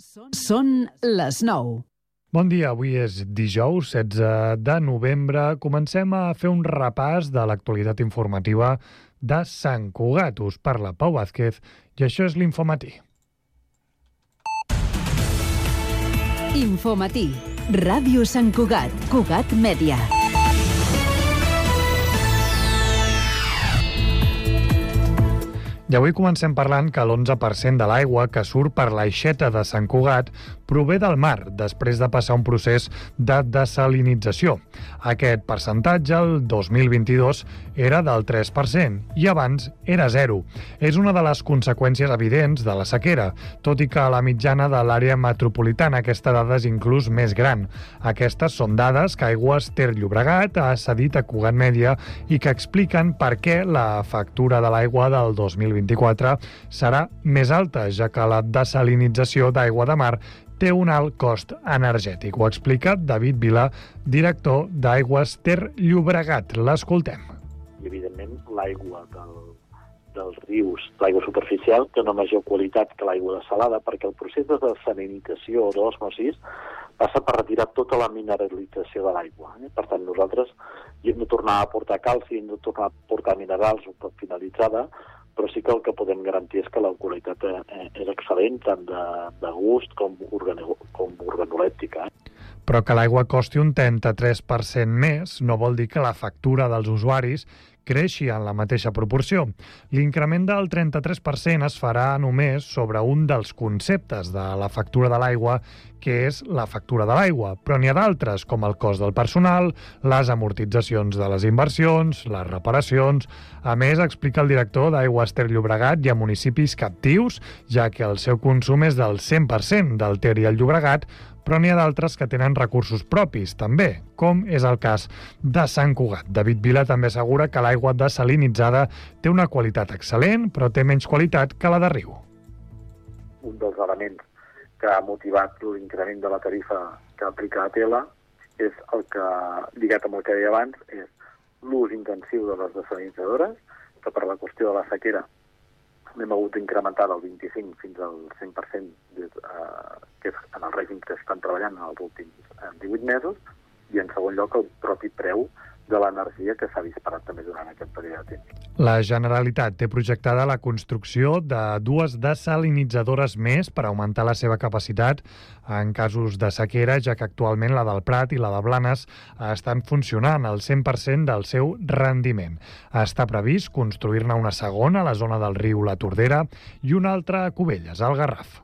Són les 9. Bon dia, avui és dijous, 16 de novembre. Comencem a fer un repàs de l'actualitat informativa de Sant Cugat. Us parla Pau Vázquez i això és l'Infomatí. Infomatí. Ràdio Sant Cugat. Cugat Mèdia. I avui comencem parlant que l'11% de l'aigua que surt per l'aixeta de Sant Cugat prové del mar, després de passar un procés de dessalinització. Aquest percentatge, el 2022, era del 3% i abans era 0. És una de les conseqüències evidents de la sequera, tot i que a la mitjana de l'àrea metropolitana aquesta dada és inclús més gran. Aquestes són dades que Aigües Ter Llobregat ha cedit a Cugat Mèdia i que expliquen per què la factura de l'aigua del 2024 serà més alta, ja que la dessalinització d'aigua de mar té un alt cost energètic. Ho explica David Vilà, director d'Aigües Ter Llobregat. L'escoltem. I, evidentment, l'aigua dels rius, l'aigua superficial, té una major qualitat que l'aigua desalada, perquè el procés de dessalinització o d'osmosis passa per retirar tota la mineralització de l'aigua. Per tant, nosaltres hi hem de tornar a aportar calci, hem de tornar a aportar minerals un cop finalitzada, però sí que el que podem garantir és que la qualitat és excel·lent, tant de gust com organolèptica. Però que l'aigua costi un 33% més no vol dir que la factura dels usuaris creixi en la mateixa proporció. L'increment del 33% es farà només sobre un dels conceptes de la factura de l'aigua, que és la factura de l'aigua, però n'hi ha d'altres, com el cost del personal, les amortitzacions de les inversions, les reparacions. A més, explica el director d'Aigües Ter Llobregat, hi ha municipis captius, ja que el seu consum és del 100% del Ter i el Llobregat, però n'hi ha d'altres que tenen recursos propis, també, com és el cas de Sant Cugat. David Vilà també assegura que l'aigua desalinitzada té una qualitat excel·lent, però té menys qualitat que la de riu. Un dels elements que ha motivat l'increment de la tarifa que aplica Atela és el que, lligat amb el que deia abans, és l'ús intensiu de les desalinitzadores, que per la qüestió de la sequera hem hagut d'incrementar del 25 fins al 100%, que és en el règim que estan treballant en els últims 18 mesos, i en segon lloc el propi preu de l'energia que s'ha disparat també durant aquest període de temps. La Generalitat té projectada la construcció de 2 desalinitzadores més per augmentar la seva capacitat en casos de sequera, ja que actualment la del Prat i la de Blanes estan funcionant al 100% del seu rendiment. Està previst construir-ne una segona a la zona del riu La Tordera i una altra a Cubelles, al Garraf.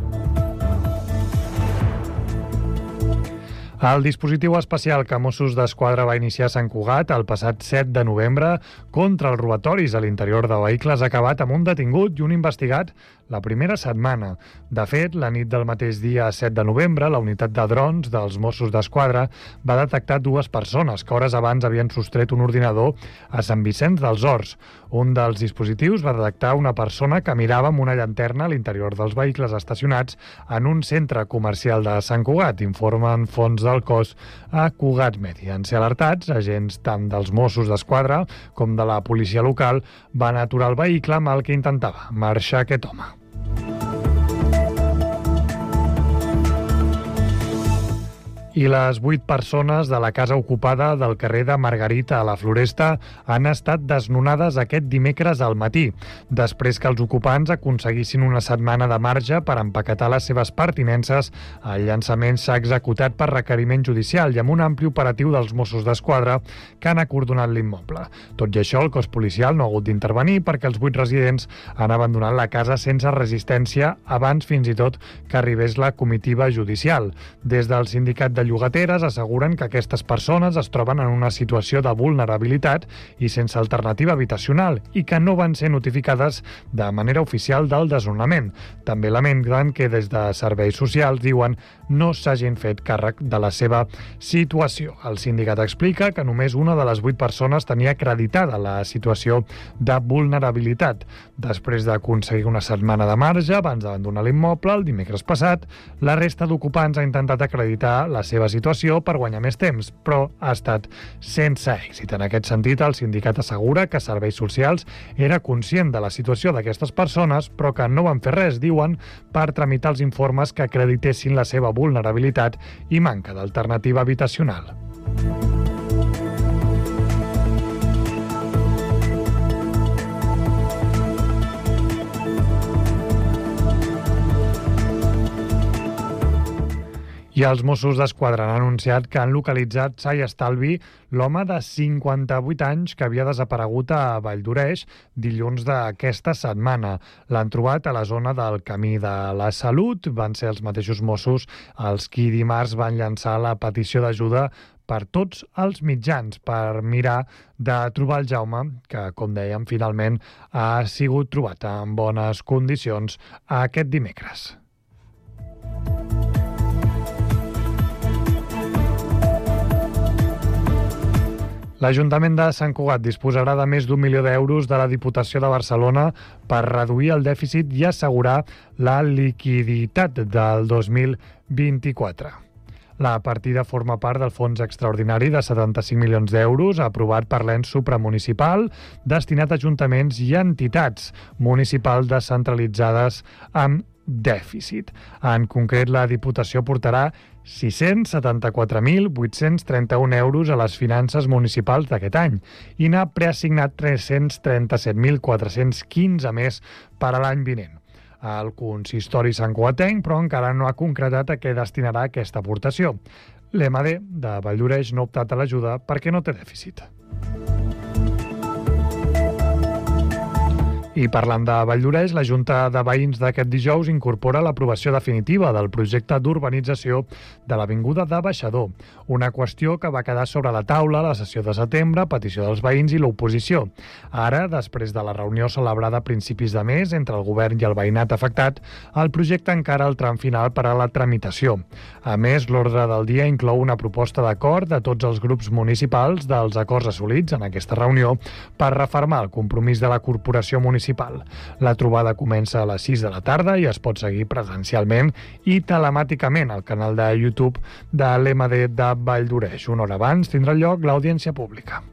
El dispositiu especial que Mossos d'Esquadra va iniciar a Sant Cugat el passat 7 de novembre contra els robatoris a l'interior de vehicles ha acabat amb un detingut i un investigat la primera setmana. De fet, la nit del mateix dia 7 de novembre, la unitat de drons dels Mossos d'Esquadra va detectar 2 persones que hores abans havien sostret un ordinador a Sant Vicenç dels Horts. Un dels dispositius va detectar una persona que mirava amb una llanterna a l'interior dels vehicles estacionats en un centre comercial de Sant Cugat, informen fonts del cos a Cugat Mèdia. En ser alertats, agents tant dels Mossos d'Esquadra com de la policia local van aturar el vehicle amb el que intentava marxar aquest home. I les 8 persones de la casa ocupada del carrer de Margarita a la Floresta han estat desnonades aquest dimecres al matí, després que els ocupants aconseguissin una setmana de marge per empaquetar les seves pertinences. El llançament s'ha executat per requeriment judicial i amb un ampli operatiu dels Mossos d'Esquadra que han acordonat l'immoble. Tot i això, el cos policial no ha hagut d'intervenir perquè els 8 residents han abandonat la casa sense resistència abans fins i tot que arribés la comitiva judicial. Des del sindicat de llogateres asseguren que aquestes persones es troben en una situació de vulnerabilitat i sense alternativa habitacional i que no van ser notificades de manera oficial del desnonament. També lamenten que des de serveis socials, diuen, no s'hagin fet càrrec de la seva situació. El sindicat explica que només una de les 8 persones tenia acreditada la situació de vulnerabilitat. Després d'aconseguir una setmana de marge abans d'abandonar l'immoble, el dimecres passat, la resta d'ocupants ha intentat acreditar la seva situació per guanyar més temps, però ha estat sense èxit. En aquest sentit, el sindicat assegura que Serveis Socials era conscient de la situació d'aquestes persones, però que no van fer res, diuen, per tramitar els informes que acreditessin la seva vulnerabilitat i manca d'alternativa habitacional. I els Mossos d'Esquadra han anunciat que han localitzat sa i estalvi l'home de 58 anys que havia desaparegut a Valldoreix dilluns d'aquesta setmana. L'han trobat a la zona del Camí de la Salut. Van ser els mateixos Mossos els qui dimarts van llançar la petició d'ajuda per tots els mitjans per mirar de trobar el Jaume, que, com dèiem, finalment ha sigut trobat en bones condicions aquest dimecres. L'Ajuntament de Sant Cugat disposarà de més d'1 milió d'euros de la Diputació de Barcelona per reduir el dèficit i assegurar la liquiditat del 2024. La partida forma part del fons extraordinari de 75 milions d'euros aprovat per l'ens supramunicipal destinat a ajuntaments i entitats municipals descentralitzades amb dèficit. En concret, la Diputació portarà 674.831 euros a les finances municipals d'aquest any i n'ha preassignat 337.415 més per a l'any vinent. El consistori santcugatenc, però, encara no ha concretat a què destinarà aquesta aportació. L'EMAD de Valldoreix no ha optat a l'ajuda perquè no té dèficit. I parlant de Valldoreix, la Junta de Veïns d'aquest dijous incorpora l'aprovació definitiva del projecte d'urbanització de l'Avinguda de Baixador, una qüestió que va quedar sobre la taula a la sessió de setembre a petició dels veïns i l'oposició. Ara, després de la reunió celebrada a principis de mes entre el govern i el veïnat afectat, el projecte encara el tram final per a la tramitació. A més, l'ordre del dia inclou una proposta d'acord de tots els grups municipals dels acords assolits en aquesta reunió per refermar el compromís de la corporació municipal. La trobada comença a les 6 de la tarda i es pot seguir presencialment i telemàticament al canal de YouTube de l'EMAD de Valldoreix. Una hora abans tindrà lloc l'audiència pública.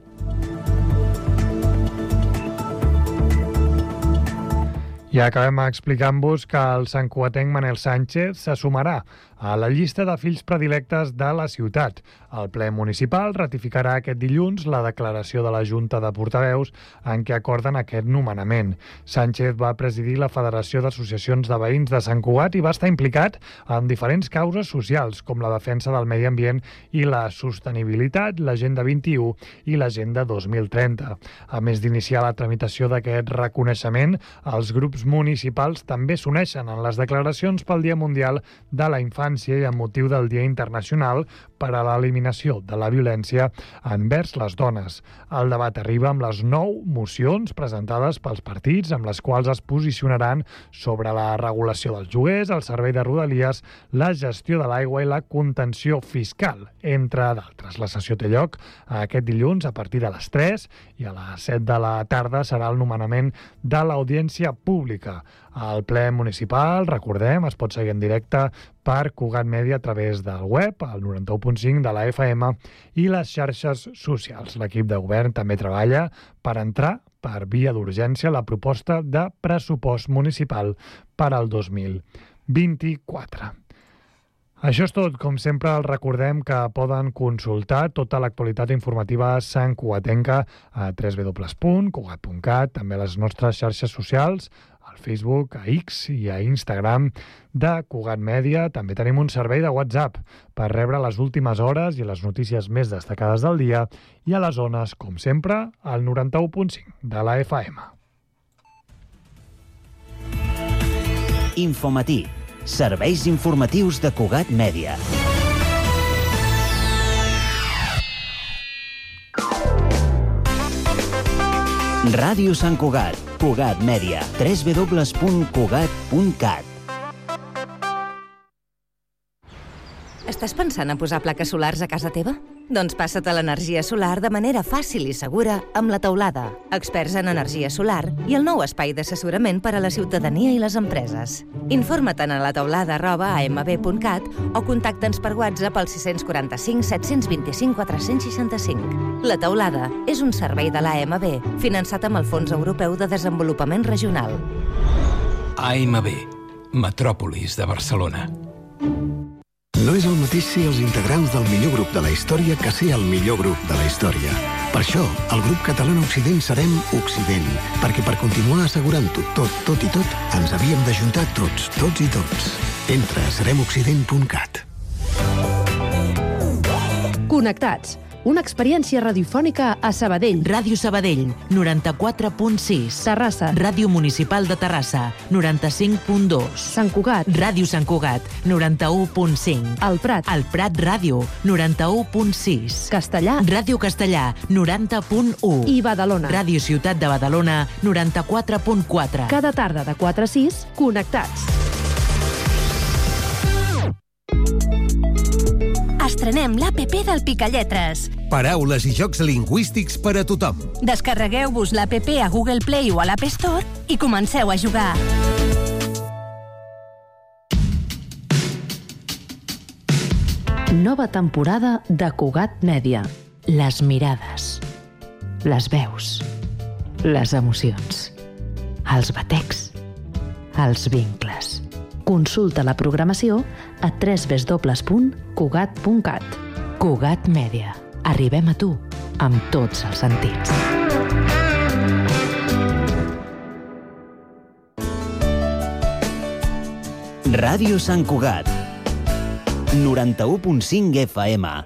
I acabem explicant-vos que el santcugatenc Manel Sánchez se sumarà a la llista de fills predilectes de la ciutat. El ple municipal ratificarà aquest dilluns la declaració de la Junta de Portaveus en què acorden aquest nomenament. Sánchez va presidir la Federació d'Associacions de Veïns de Sant Cugat i va estar implicat en diferents causes socials, com la defensa del medi ambient i la sostenibilitat, l'Agenda 21 i l'Agenda 2030. A més d'iniciar la tramitació d'aquest reconeixement, els grups municipals també s'uneixen en les declaracions pel Dia Mundial de la Infància i amb motiu del Dia Internacional per a l'eliminació de la violència envers les dones. El debat arriba amb les 9 mocions presentades pels partits amb les quals es posicionaran sobre la regulació dels lloguers, el servei de rodalies, la gestió de l'aigua i la contenció fiscal, entre d'altres. La sessió té lloc aquest dilluns a partir de les 3 i a les 7 de la tarda serà el nomenament de l'audiència pública. El ple municipal, recordem, es pot seguir en directe per Cugat Mèdia a través del web, al 91.5 de la FM i les xarxes socials. L'equip de govern també treballa per entrar per via d'urgència la proposta de pressupost municipal per al 2024. Això és tot. Com sempre, els recordem que poden consultar tota l'actualitat informativa santcugatenca a www.cugat.cat, també a les nostres xarxes socials, al Facebook, a X i a Instagram de Cugat Mèdia. També tenim un servei de WhatsApp per rebre les últimes hores i les notícies més destacades del dia i a les zones, com sempre, al 91.5 de la FM. Infomatí. Serveis informatius de Cugat Mèdia. Ràdio Sant Cugat. Cugat Mèdia. www.cugat.cat. Estàs pensant en posar plaques solars a casa teva? Doncs passa't a l'energia solar de manera fàcil i segura amb La Teulada, experts en energia solar i el nou espai d'assessorament per a la ciutadania i les empreses. Informa't a lataulada@amb.cat o contacta'ns per WhatsApp al 645 725 465. La Teulada és un servei de l'AMB finançat amb el Fons Europeu de Desenvolupament Regional. AMB, Metròpolis de Barcelona. No és el mateix ser els integrants del millor grup de la història que ser el millor grup de la història. Per això, el grup català Occident serem Occident, perquè per continuar assegurant-ho tot i tot, ens havíem d'ajuntar tots i tots. Entra a seremoccident.cat. Connectats. Una experiència radiofònica a Sabadell. Ràdio Sabadell, 94.6. Terrassa. Ràdio Municipal de Terrassa, 95.2. Sant Cugat. Ràdio Sant Cugat, 91.5. El Prat. El Prat Ràdio, 91.6. Castellà. Ràdio Castellà, 90.1. I Badalona. Ràdio Ciutat de Badalona, 94.4. Cada tarda de 4 a 6, connectats. Estrenem l'APP del Picalletres. Paraules i jocs lingüístics per a tothom. Descarregueu-vos l'APP a Google Play o a l'App Store i comenceu a jugar. Nova temporada de Cugat Mèdia. Les mirades, les veus, les emocions, els batecs, els vincles. Consulta la programació a www.cugat.cat. Cugat Mèdia. Arribem a tu amb tots els sentits. Ràdio Sant Cugat. 91.5 FM.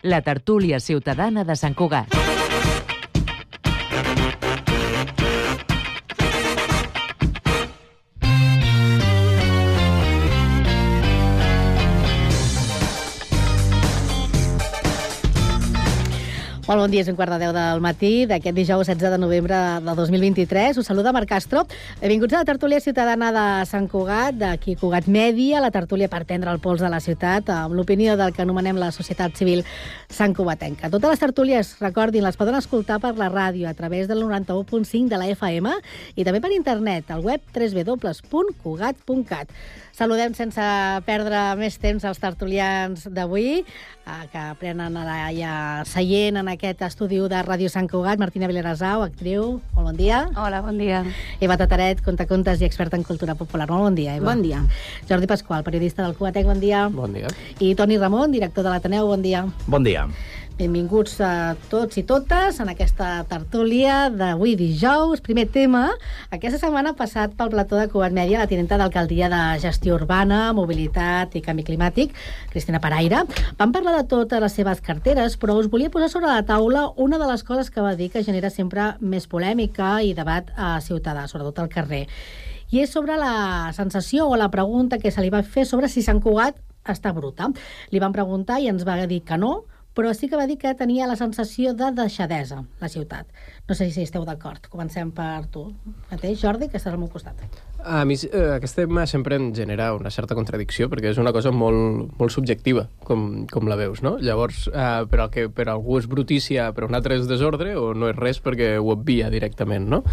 la tertúlia ciutadana de Sant Cugat. Molt bon dia, és 9:15 del matí d'aquest dijous 16 de novembre de 2023. Us saluda Marc Castro. Benvinguts a la tertúlia ciutadana de Sant Cugat, d'aquí Cugat Mèdia, la tertúlia per prendre el pols de la ciutat, amb l'opinió del que anomenem la societat civil santcugatenca. Totes les tertúlies, recordin, les poden escoltar per la ràdio a través del 91.5 de la FM i també per internet, al web www.cugat.cat. Saludem sense perdre més temps els tertulians d'avui, que prenen ja seient en aquest estudi de Ràdio Sant Cugat. Martina Vilarasau, actriu, molt bon dia. Hola, bon dia. Eva Tataret, contacontes i experta en cultura popular. Molt bon dia, Eva. Bon dia. Jordi Pasqual, periodista del Cugatec, bon dia. Bon dia. I Toni Ramon, director de l'Ateneu, bon dia. Bon dia. Benvinguts a tots i totes en aquesta tertúlia d'avui dijous. Primer tema, aquesta setmana ha passat pel plató de Cugat Mèdia la tinenta d'Alcaldia de Gestió Urbana, Mobilitat i Canvi Climàtic, Cristina Paraire. Vam parlar de totes les seves carteres, però us volia posar sobre la taula una de les coses que va dir que genera sempre més polèmica i debat a ciutadà, sobretot al carrer. I és sobre la sensació o la pregunta que se li va fer sobre si Sant Cugat està bruta. Li vam preguntar i ens va dir que no, però sí que va dir que tenia la sensació de deixadesa, la ciutat. No sé si esteu d'acord. Comencem per tu mateix, Jordi, que estàs al meu costat. A mi aquest tema sempre em genera una certa contradicció, perquè és una cosa molt subjectiva, com la veus, no? Llavors, per algú és brutícia, per un altre és desordre, o no és res perquè ho obvia directament, no?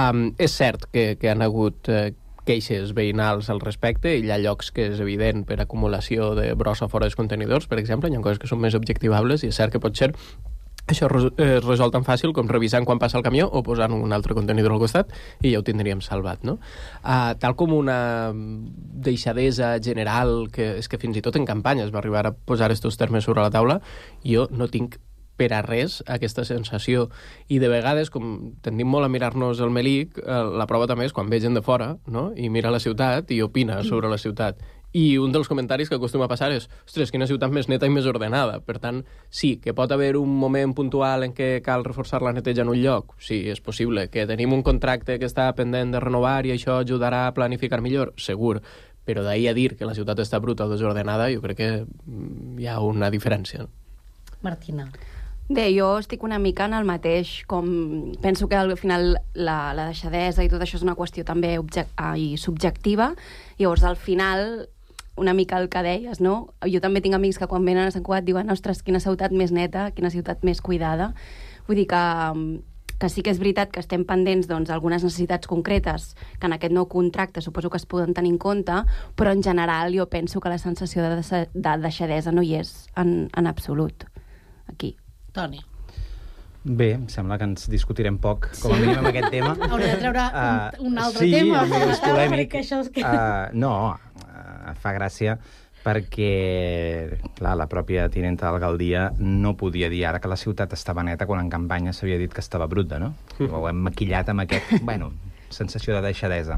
És cert que han hagut queixes veïnals al respecte, i hi ha llocs que és evident per acumulació de brossa fora dels contenidors, per exemple, hi ha coses que són més objectivables, i és cert que pot ser això es resol tan fàcil com revisant quan passa el camió o posant un altre contenidor al costat i ja ho tindríem salvat, no? Tal com una deixadesa general, que és que fins i tot en campanya es va arribar a posar aquests termes sobre la taula, jo no tinc per a res aquesta sensació, i de vegades, com tendim molt a mirar-nos el melic, la prova també és quan ve gent de fora, no? I mira la ciutat i opina sobre la ciutat. I un dels comentaris que acostuma a passar és ostres, quina ciutat més neta i més ordenada. Per tant, sí, que pot haver un moment puntual en què cal reforçar la neteja en un lloc. Sí, és possible. Que tenim un contracte que està pendent de renovar i això ajudarà a planificar millor? Segur. Però d'ahir a dir que la ciutat està bruta o desordenada, jo crec que hi ha una diferència. Martina. Bé, jo estic una mica en el mateix, com penso que al final la deixadesa i tot això és una qüestió també subjectiva, llavors al final una mica el que deies, no? Jo també tinc amics que quan venen a Sant Cugat diuen ostres, quina ciutat més neta, quina ciutat més cuidada. Vull dir que sí que és veritat que estem pendents d'algunes necessitats concretes que en aquest nou contracte suposo que es poden tenir en compte, però en general jo penso que la sensació de deixadesa no hi és en absolut aquí. Toni. Bé, em sembla que ens discutirem poc, com a mínim amb aquest tema. Hauria de treure un altre tema. Sí, és polèmic. No, fa gràcia perquè, clar, la pròpia tinenta d'alcaldia no podia dir ara que la ciutat estava neta quan en campanya s'havia dit que estava bruta, no? Ho hem maquillat amb sensació de deixadesa.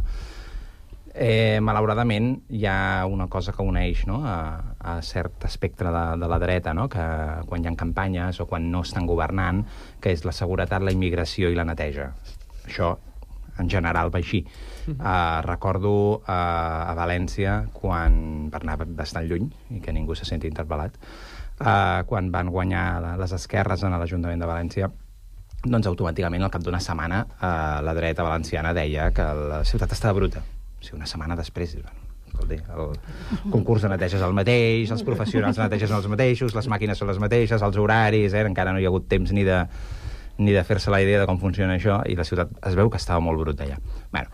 Malauradament hi ha una cosa que uneix, no? a cert espectre de la dreta, no? Que quan hi ha campanyes o quan no estan governant, que és la seguretat, la immigració i la neteja. Això en general va així. Recordo a València, per anar bastant lluny i que ningú se senti interpel·lat, quan van guanyar les esquerres en l'Ajuntament de València, doncs automàticament al cap d'una setmana la dreta valenciana deia que la ciutat estava bruta. O sigui, una setmana després, escolti, el concurs de neteja és el mateix, els professionals de neteja són els mateixos, les màquines són les mateixes, els horaris, encara no hi ha hagut temps ni de fer-se la idea de com funciona això, i la ciutat es veu que estava molt bruta ja.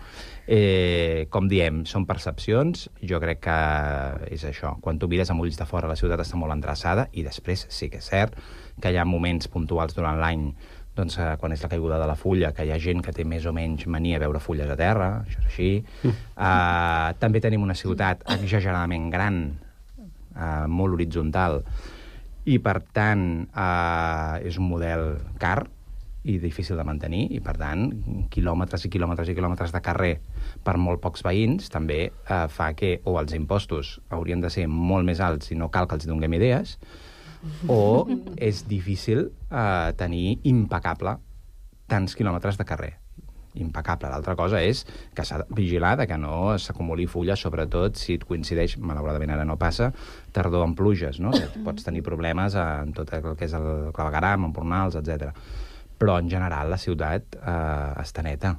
Com diem, són percepcions, jo crec que és això. Quan tu mires amb ulls de fora, la ciutat està molt endreçada, i després sí que és cert que hi ha moments puntuals durant l'any, doncs, quan és la caiguda de la fulla, que hi ha gent que té més o menys mania a veure fulles a terra, això és així. També tenim una ciutat exageradament gran, molt horitzontal, i per tant és un model car i difícil de mantenir, i per tant quilòmetres i quilòmetres i quilòmetres de carrer per molt pocs veïns també fa que o els impostos haurien de ser molt més alts i no cal que els donem idees, o és difícil tenir impecable tants quilòmetres de carrer. Impecable. L'altra cosa és que s'ha de vigilar que no s'acumuli fulla, sobretot si et coincideix, malauradament ara no passa, tardor amb pluges, no? Que pots tenir problemes en tot el que és el clavegueram, empornals, etc. Però en general la ciutat està neta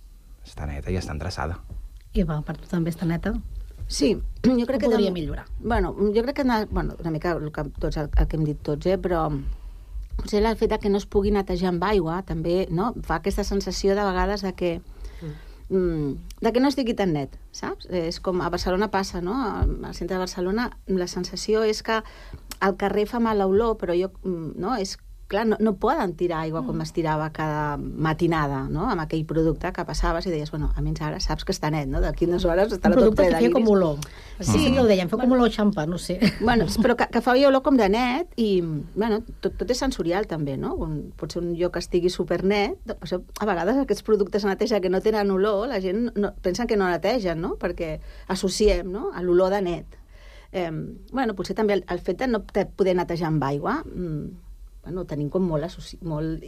i està endreçada. Eva, per tu també està neta? Sí, jo crec que podria millorar. Bueno, jo crec que una mica el que hem dit tots, però potser el fet que no es pugui netejar amb aigua també, no? Fa aquesta sensació de vegades de que no estigui tan net, saps? És com a Barcelona passa, no? Al centre de Barcelona la sensació és que al carrer fa mala olor, però és clar, no poden tirar aigua com es tirava cada matinada, no? Amb aquell producte que passaves i deies, bueno, almenys ara saps que està net, no? D'aquí unes hores estarà tot ple producte que feia com olor. Sí, ho deien, fa com olor xampa, no sé. Bueno, però que feia olor com de net i, bueno, tot és sensorial també, no? Pot ser un lloc que estigui supernet, però a vegades aquests productes de neteja que no tenen olor, la gent pensa que no netegen, no? Perquè associem, no?, a l'olor de net. Bueno, potser també el fet de no poder netejar amb aigua, ho tenim com molt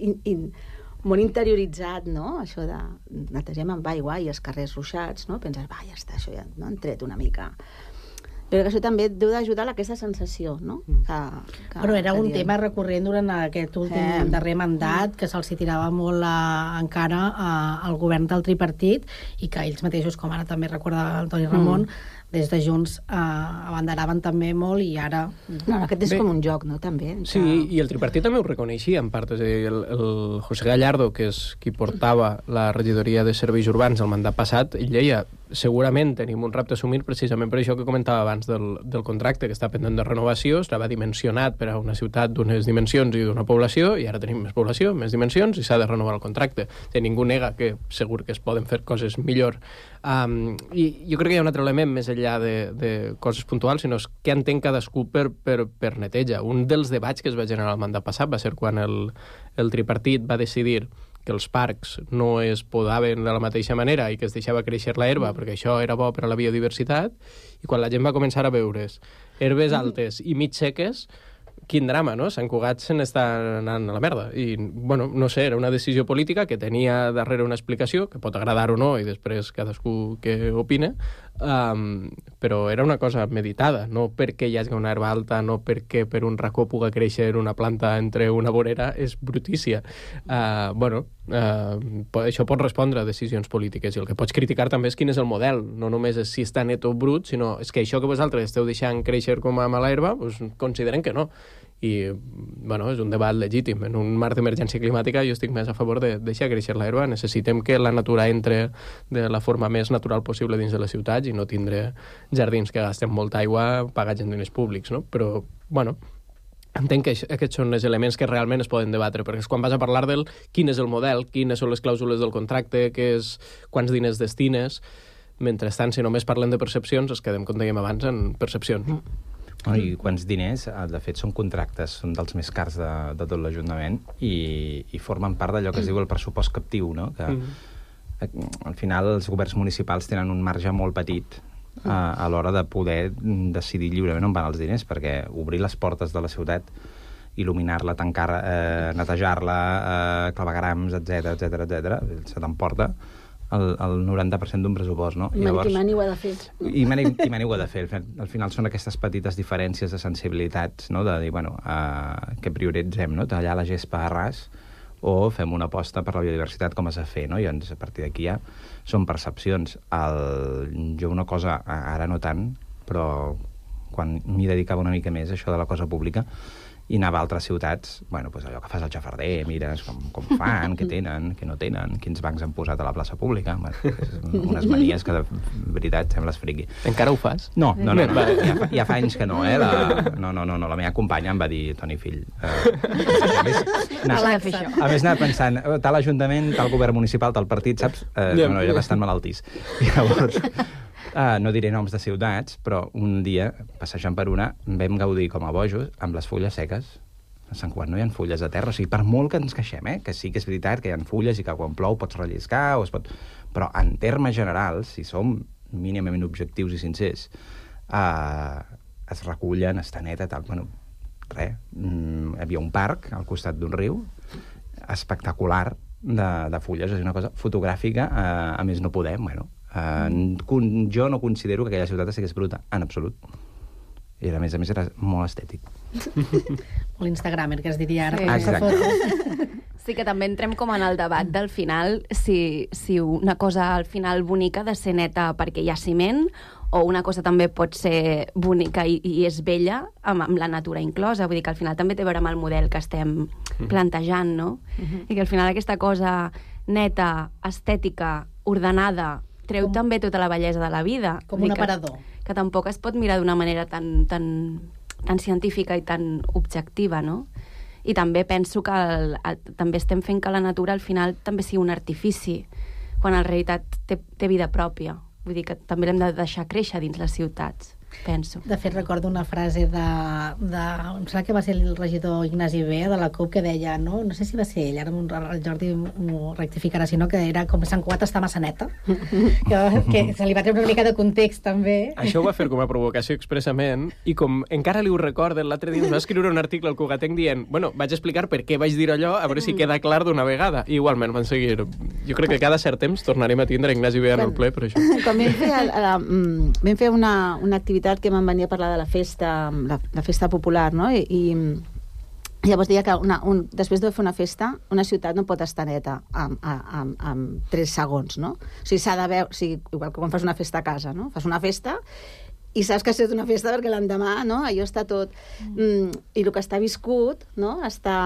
interioritzat, no? Això de netegem amb aigua i els carrers ruixats, no? Penses, ja està, això ja han tret una mica. Però que això també deu d'ajudar a aquesta sensació, no? Però era un tema recurrent durant aquest últim darrer mandat, que se'ls tirava molt encara al govern del tripartit i que ells mateixos, com ara també recorda el Toni Ramon, des de Junts abanderaven també molt i ara... No, aquest és com un joc, no?, també. Sí, i el tripartit també ho reconeixia, en part. És a dir, el José Gallardo, que és qui portava la regidoria de serveis urbans el mandat passat, ell deia, segurament tenim un repte a assumir precisament per això que comentava abans del contracte, que està pendent de renovació, estava dimensionat per a una ciutat d'unes dimensions i d'una població, i ara tenim més població, més dimensions, i s'ha de renovar el contracte. Ningú nega que segur que es poden fer coses millor. I jo crec que hi ha un altre element més enllà de coses puntuals, sinó què entén cadascú per neteja. Un dels debats que es va generar el mandat passat va ser quan el tripartit va decidir que els parcs no es podaven de la mateixa manera i que es deixava créixer la herba perquè això era bo per a la biodiversitat, i quan la gent va començar a veure's herbes altes i mig seques, quin drama, no? Sant Cugat se n'està anant a la merda. I, bueno, no sé, era una decisió política que tenia darrere una explicació, que pot agradar o no, i després cadascú que opine, però era una cosa meditada, no perquè hi hagi una herba alta, no perquè per un racó puga créixer una planta entre una vorera, és brutícia. Això pot respondre a decisions polítiques, i el que pots criticar també és quin és el model, no només és si està net o brut, sinó és que això que vosaltres esteu deixant créixer com a mala herba, doncs consideren que no. I, bueno, és un debat legítim. En un marc d'emergència climàtica jo estic més a favor de deixar créixer l'herba. Necessitem que la natura entre de la forma més natural possible dins de les ciutats i no tindre jardins que gasten molta aigua pagats en diners públics, no? Però, bueno, entenc que aquests són els elements que realment es poden debatre, perquè és quan vas a parlar del quin és el model, quines són les clàusules del contracte, quants diners destines. Mentrestant, si només parlem de percepcions, es quedem, com dèiem abans, en percepcions. I quants diners, de fet, són contractes, són dels més cars de tot l'Ajuntament i formen part d'allò que es diu el pressupost captiu, no? Que al final els governs municipals tenen un marge molt petit a l'hora de poder decidir lliurement on van els diners, perquè obrir les portes de la ciutat, il·luminar-la, tancar-la, netejar-la, claveguerams, etc se t'emporta el 90% d'un pressupost, no? I mani ho ha de fer. I mani ho ha de fer. Al final són aquestes petites diferències de sensibilitats, no? De dir, bueno, què prioritzem, no? Tallar la gespa a ras o fem una aposta per la biodiversitat com es ha de fer, no? I doncs, a partir d'aquí ja són percepcions. Jo una cosa, ara no tant, però quan m'hi dedicava una mica més, això de la cosa pública, i anava a altres ciutats, bueno, pues allò que fas al xafarder, mires com fan, què tenen, què no tenen, quins bancs han posat a la plaça pública, unes manies que de veritat sembles friqui. Encara ho fas? No, ja fa anys que no, No, la meva companya em va dir, Toni, fill, a més anava pensant, tal ajuntament, tal govern municipal, tal partit, saps? No, era bastant malaltís. Llavors, no diré noms de ciutats, però un dia, passejant per una, vam gaudir com a bojos amb les fulles seques. A Sant Cugat no hi ha fulles a terra, o sigui, per molt que ens queixem, que sí que és veritat que hi ha fulles i que quan plou pots relliscar, però en termes generals, si som mínimament objectius i sincers, es recullen, està neta, tal. Bueno, hi havia un parc al costat d'un riu espectacular de fulles, és una cosa fotogràfica, a més no podem, bueno. Jo no considero que aquella ciutat estigués bruta, en absolut. I a més era molt estètic. Molt instagramer, que es diria ara. Exacte. Sí, que també entrem com en el debat del final, si una cosa al final bonica ha de ser neta perquè hi ha ciment, o una cosa també pot ser bonica i és bella, amb la natura inclosa. Vull dir que al final també té a veure amb el model que estem plantejant, no? I que al final aquesta cosa neta, estètica, ordenada, treu també tota la bellesa de la vida. Com un aparador. Que tampoc es pot mirar d'una manera tan científica i tan objectiva, no? I també penso que també estem fent que la natura al final també sigui un artifici, quan en realitat té vida pròpia. Vull dir que també l'hem de deixar créixer dins les ciutats, penso. De fet, recordo una frase em sembla que va ser el regidor Ignasi Bea de la CUP, que deia, no sé si va ser ell, ara el Jordi m'ho rectificarà, sinó que era com Sant Cugat està massa neta, que se li va treure una mica de context, també. Això ho va fer com a provocació expressament, i com encara li ho recorden, l'altre dia va escriure un article al Cugatenc dient, bueno, vaig explicar per què vaig dir allò, a veure si queda clar d'una vegada. I igualment van seguir. Jo crec que cada cert temps tornarem a tindre Ignasi Bea en el ple, per això. Quan vam fer una activitat que me'n venia a parlar de la festa popular, no? I llavors deia que després de fer una festa, una ciutat no pot estar neta en 3 segons, no? O sigui, s'ha de veure, igual que quan fas una festa a casa, no? Fas una festa i saps que ha estat una festa perquè l'endemà, no? Allò està tot... I el que està viscut, no?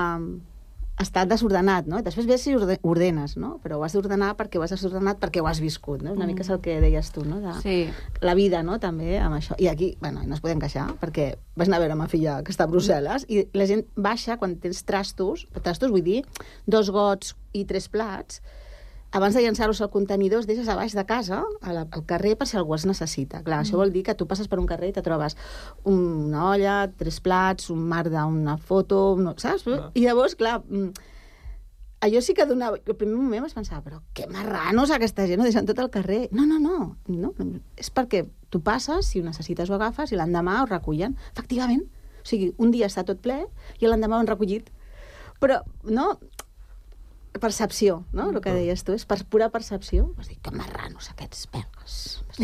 Està desordenat, no? Després ves si ordenes, no? Però ho has d'ordenar perquè ho has desordenat perquè ho has viscut, no? Una mica és el que deies tu, no? La vida, no? També amb això. I aquí, bueno, no ens podem queixar, perquè vaig anar a veure ma filla que està a Brussel·les i la gent baixa quan tens trastos vull dir, 2 gots i 3 plats, abans de llançar-los al contenidor els deixes a baix de casa, al carrer, per si algú els necessita. Clar, això vol dir que tu passes per un carrer i te trobes una olla, 3 plats, un mar d'una foto, saps? I llavors, clar, allò sí que donava... El primer moment vaig pensar, però que marranos aquesta gent, no deixen tot al carrer. No. És perquè tu passes, si ho necessites ho agafes, i l'endemà ho recullen. Efectivament. O sigui, un dia està tot ple i l'endemà ho han recollit. Però, no... percepció, no? El que deies tu, és per pura percepció. Vas dir, que marranos aquests belgues.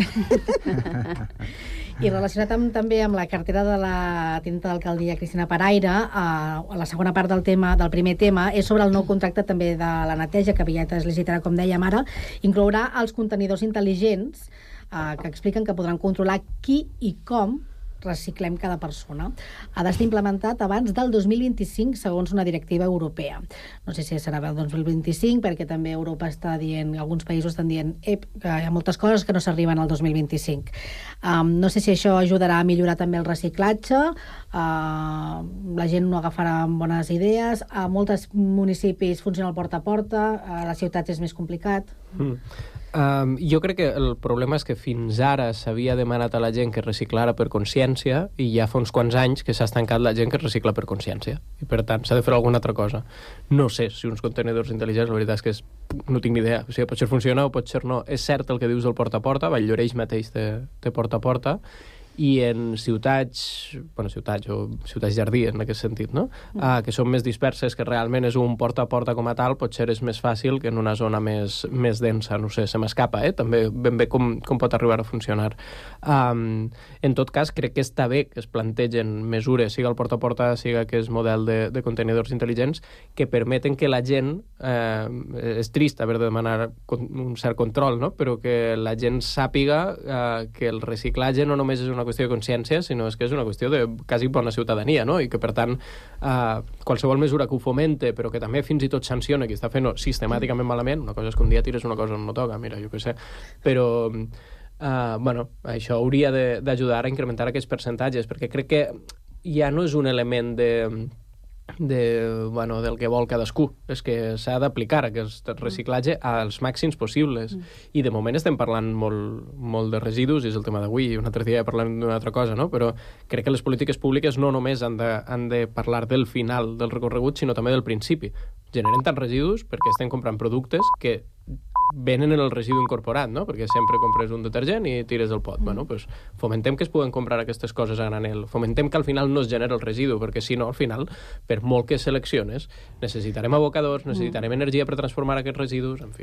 I relacionat també amb la cartera de la tinenta d'alcaldia Cristina Paraire, la segona part del primer tema és sobre el nou contracte també de la neteja, que aviat es licitarà, com dèiem ara, inclourà els contenidors intel·ligents que expliquen que podran controlar qui i com reciclem cada persona. Ha d'estar implementat abans del 2025, segons una directiva europea. No sé si serà el 2025, perquè també Europa està dient, alguns països estan dient que hi ha moltes coses que no s'arriben al 2025. No sé si això ajudarà a millorar també el reciclatge, la gent no agafarà bones idees, a molts municipis funciona el porta a porta, a les ciutats és més complicat. Jo crec que el problema és que fins ara s'havia demanat a la gent que reciclara per consciència i ja fa uns quants anys que s'ha estancat la gent que recicla per consciència i per tant s'ha de fer alguna altra cosa. No sé si uns contenidors intel·ligents, la veritat és que no tinc ni idea, o sigui, potser funciona o potser no. És cert el que dius del porta a porta, Valldoreix mateix té porta a porta, i en ciutats o ciutats jardí, en aquest sentit, no? Que són més disperses, que realment és un porta a porta com a tal, potser és més fàcil que en una zona més densa, no sé, se m'escapa, també ben bé com pot arribar a funcionar. En tot cas, crec que està bé que es plantegen mesures, siga el porta a porta, siga que és model de contenidors intel·ligents, que permeten que la gent, és trist haver de demanar un cert control, no? Però que la gent sàpiga que el reciclatge no només és una qüestió de consciència, sinó que és una qüestió de quasi bona ciutadania, no? I que, per tant, qualsevol mesura que ho fomente, però que també fins i tot sanciona qui està fent sistemàticament malament, una cosa és que un dia tires una cosa on no toca, mira, jo què sé, però això hauria d'ajudar a incrementar aquests percentatges, perquè crec que ja no és un element del que vol cadascú, és que s'ha d'aplicar aquest reciclatge als màxims possibles, i de moment estem parlant molt de residus, és el tema d'avui, i un altre dia parlem d'una altra cosa, no? Però crec que les polítiques públiques no només han de parlar del final del recorregut, sinó també del principi. Generem tants residus perquè estem comprant productes que venen el residu incorporat, no? Perquè sempre compres un detergent i tires el pot. Bueno, pues, fomentem que es puguen comprar aquestes coses a granel. Fomentem que al final no es genera el residu, perquè si no, al final, per molt que selecciones, necessitarem abocadors, necessitarem energia per transformar aquests residus, en fi.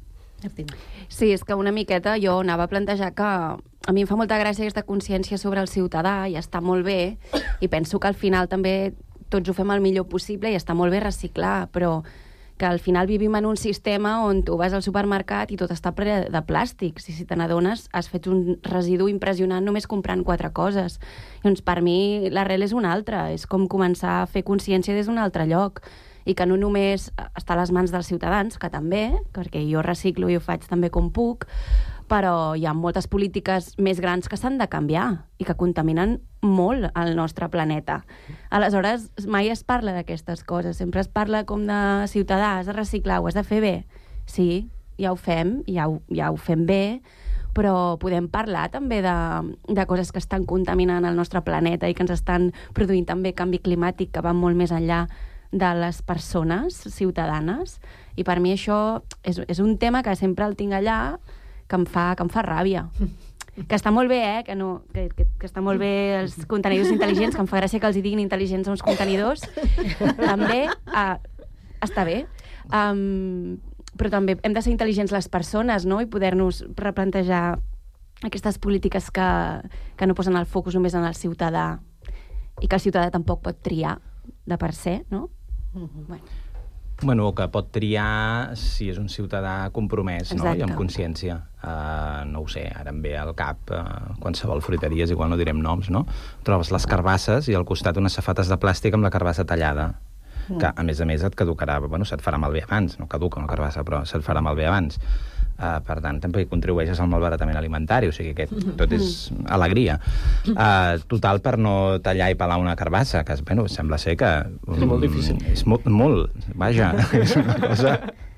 Sí, és que una miqueta jo anava a plantejar que a mi em fa molta gràcia aquesta consciència sobre el ciutadà i està molt bé, i penso que al final també tots ho fem el millor possible i està molt bé reciclar, però que al final vivim en un sistema on tu vas al supermercat i tot està ple de plàstics, i si te n'adones has fet un residu impressionant només comprant 4 coses. Doncs per mi l'arrel és una altra, és com començar a fer consciència des d'un altre lloc, i que no només està a les mans dels ciutadans, que també, perquè jo reciclo i ho faig també com puc, però hi ha moltes polítiques més grans que s'han de canviar i que contaminen molt el nostre planeta. Aleshores, mai es parla d'aquestes coses, sempre es parla com de ciutadà, has de reciclar, ho has de fer bé. Sí, ja ho fem, ja ho fem bé, però podem parlar també de coses que estan contaminant el nostre planeta i que ens estan produint també canvi climàtic que va molt més enllà de les persones ciutadanes, i per mi això és un tema que sempre el tinc allà, que em fa ràbia. Que està molt bé, que està molt bé els contenidors intel·ligents, que em fa gràcia que els hi diguin intel·ligents a uns contenidors. També està bé. Però també hem de ser intel·ligents les persones, no? I poder-nos replantejar aquestes polítiques que no posen el focus només en el ciutadà, i que el ciutadà tampoc pot triar de per se, no? Bueno, que pot triar si és un ciutadà compromès, no? I amb consciència. No ho sé, ara em ve al cap qualsevol fruiteries, igual no direm noms, no? Trobes les carbasses i al costat unes safates de plàstic amb la carbassa tallada, que a més et caducarà, bueno, se't farà malbé abans, no caduca una carbassa, però se't farà malbé abans. Per tant, també contribueixes al malbaratament alimentari, o sigui que tot és alegria. Total, per no tallar i pelar una carbassa, que bueno, sembla ser que... És molt difícil. És molt, vaja, és una cosa...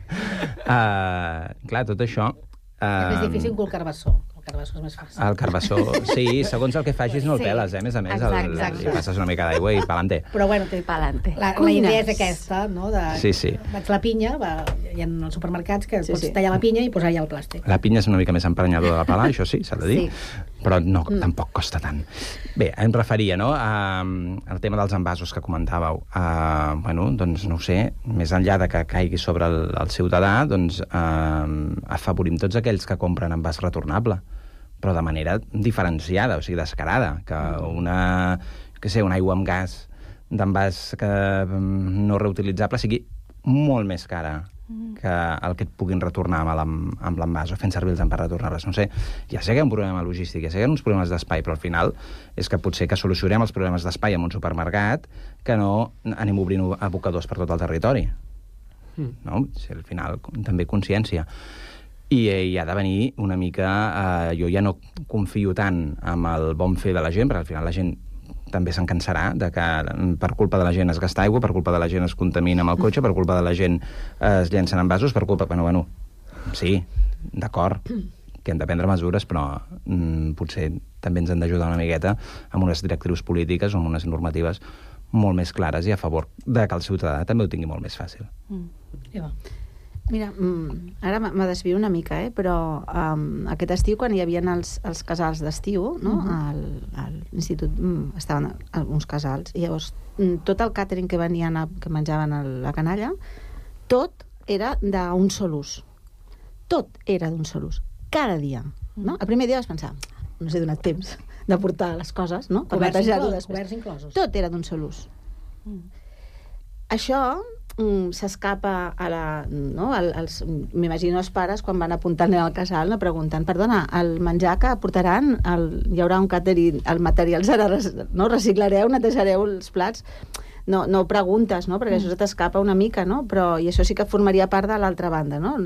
Clar, tot això... És més difícil que el carbassó. El carbassó és més fàcil. El carbassó, sí, segons el que facis no el peles, a més, li passes una mica d'aigua i pelante. Però bueno, la idea és aquesta, no? Sí. Vaig la pinya, hi ha els supermercats que pots tallar la pinya i posar-hi el plàstic. La pinya és una mica més emprenyadora de pelar, això sí, s'ha de dir, però no, tampoc costa tant. Bé, em referia, no?, al tema dels envasos que comentàveu. Bueno, doncs, no ho sé, més enllà de que caigui sobre el ciutadà, doncs afavorim tots aquells que compren envàs retornable, però de manera diferenciada, o sigui, descarada, que una aigua amb gas d'envàs no reutilitzable sigui molt més cara que el que et puguin retornar amb l'envàs o fent servir el temps per retornar-les. No sé, ja sé que hi ha un problema logístic, ja sé que hi ha uns problemes d'espai, però al final és que potser que solucionem els problemes d'espai en un supermercat que no anem obrint abocadors per tot el territori. No? Si al final també consciència. I hi ha de venir una mica... Jo ja no confio tant en el bon fer de la gent, perquè al final la gent també se'n cansarà de que per culpa de la gent es gasta aigua, per culpa de la gent es contamina amb el cotxe, per culpa de la gent es llencen envasos, per culpa... Bueno, sí, d'acord, que hem de prendre mesures, però potser també ens han d'ajudar una miqueta amb unes directrius polítiques o amb unes normatives molt més clares i a favor de que el ciutadà també ho tingui molt més fàcil. Mira, ara me desvio una mica, però aquest estiu, quan hi havia els casals d'estiu, no? A l'institut estaven uns casals, i llavors tot el càtering que venien, que menjaven a la canalla, tot era d'un sol ús. Tot era d'un sol ús. Cada dia. No? El primer dia vas pensar, no s'he donat temps de portar les coses, no? Per netejar-ho després. Coberts inclosos. Tot era d'un sol ús. Això s'escapa a la... No? M'imagino els pares quan van apuntar al casal, no, preguntant, perdona, el menjar que portaran, hi haurà un càtering, el material serà... No? Reciclareu, netejareu els plats? No ho preguntes, no? Perquè això t'escapa una mica, no? Però, i això sí que formaria part de l'altra banda, no?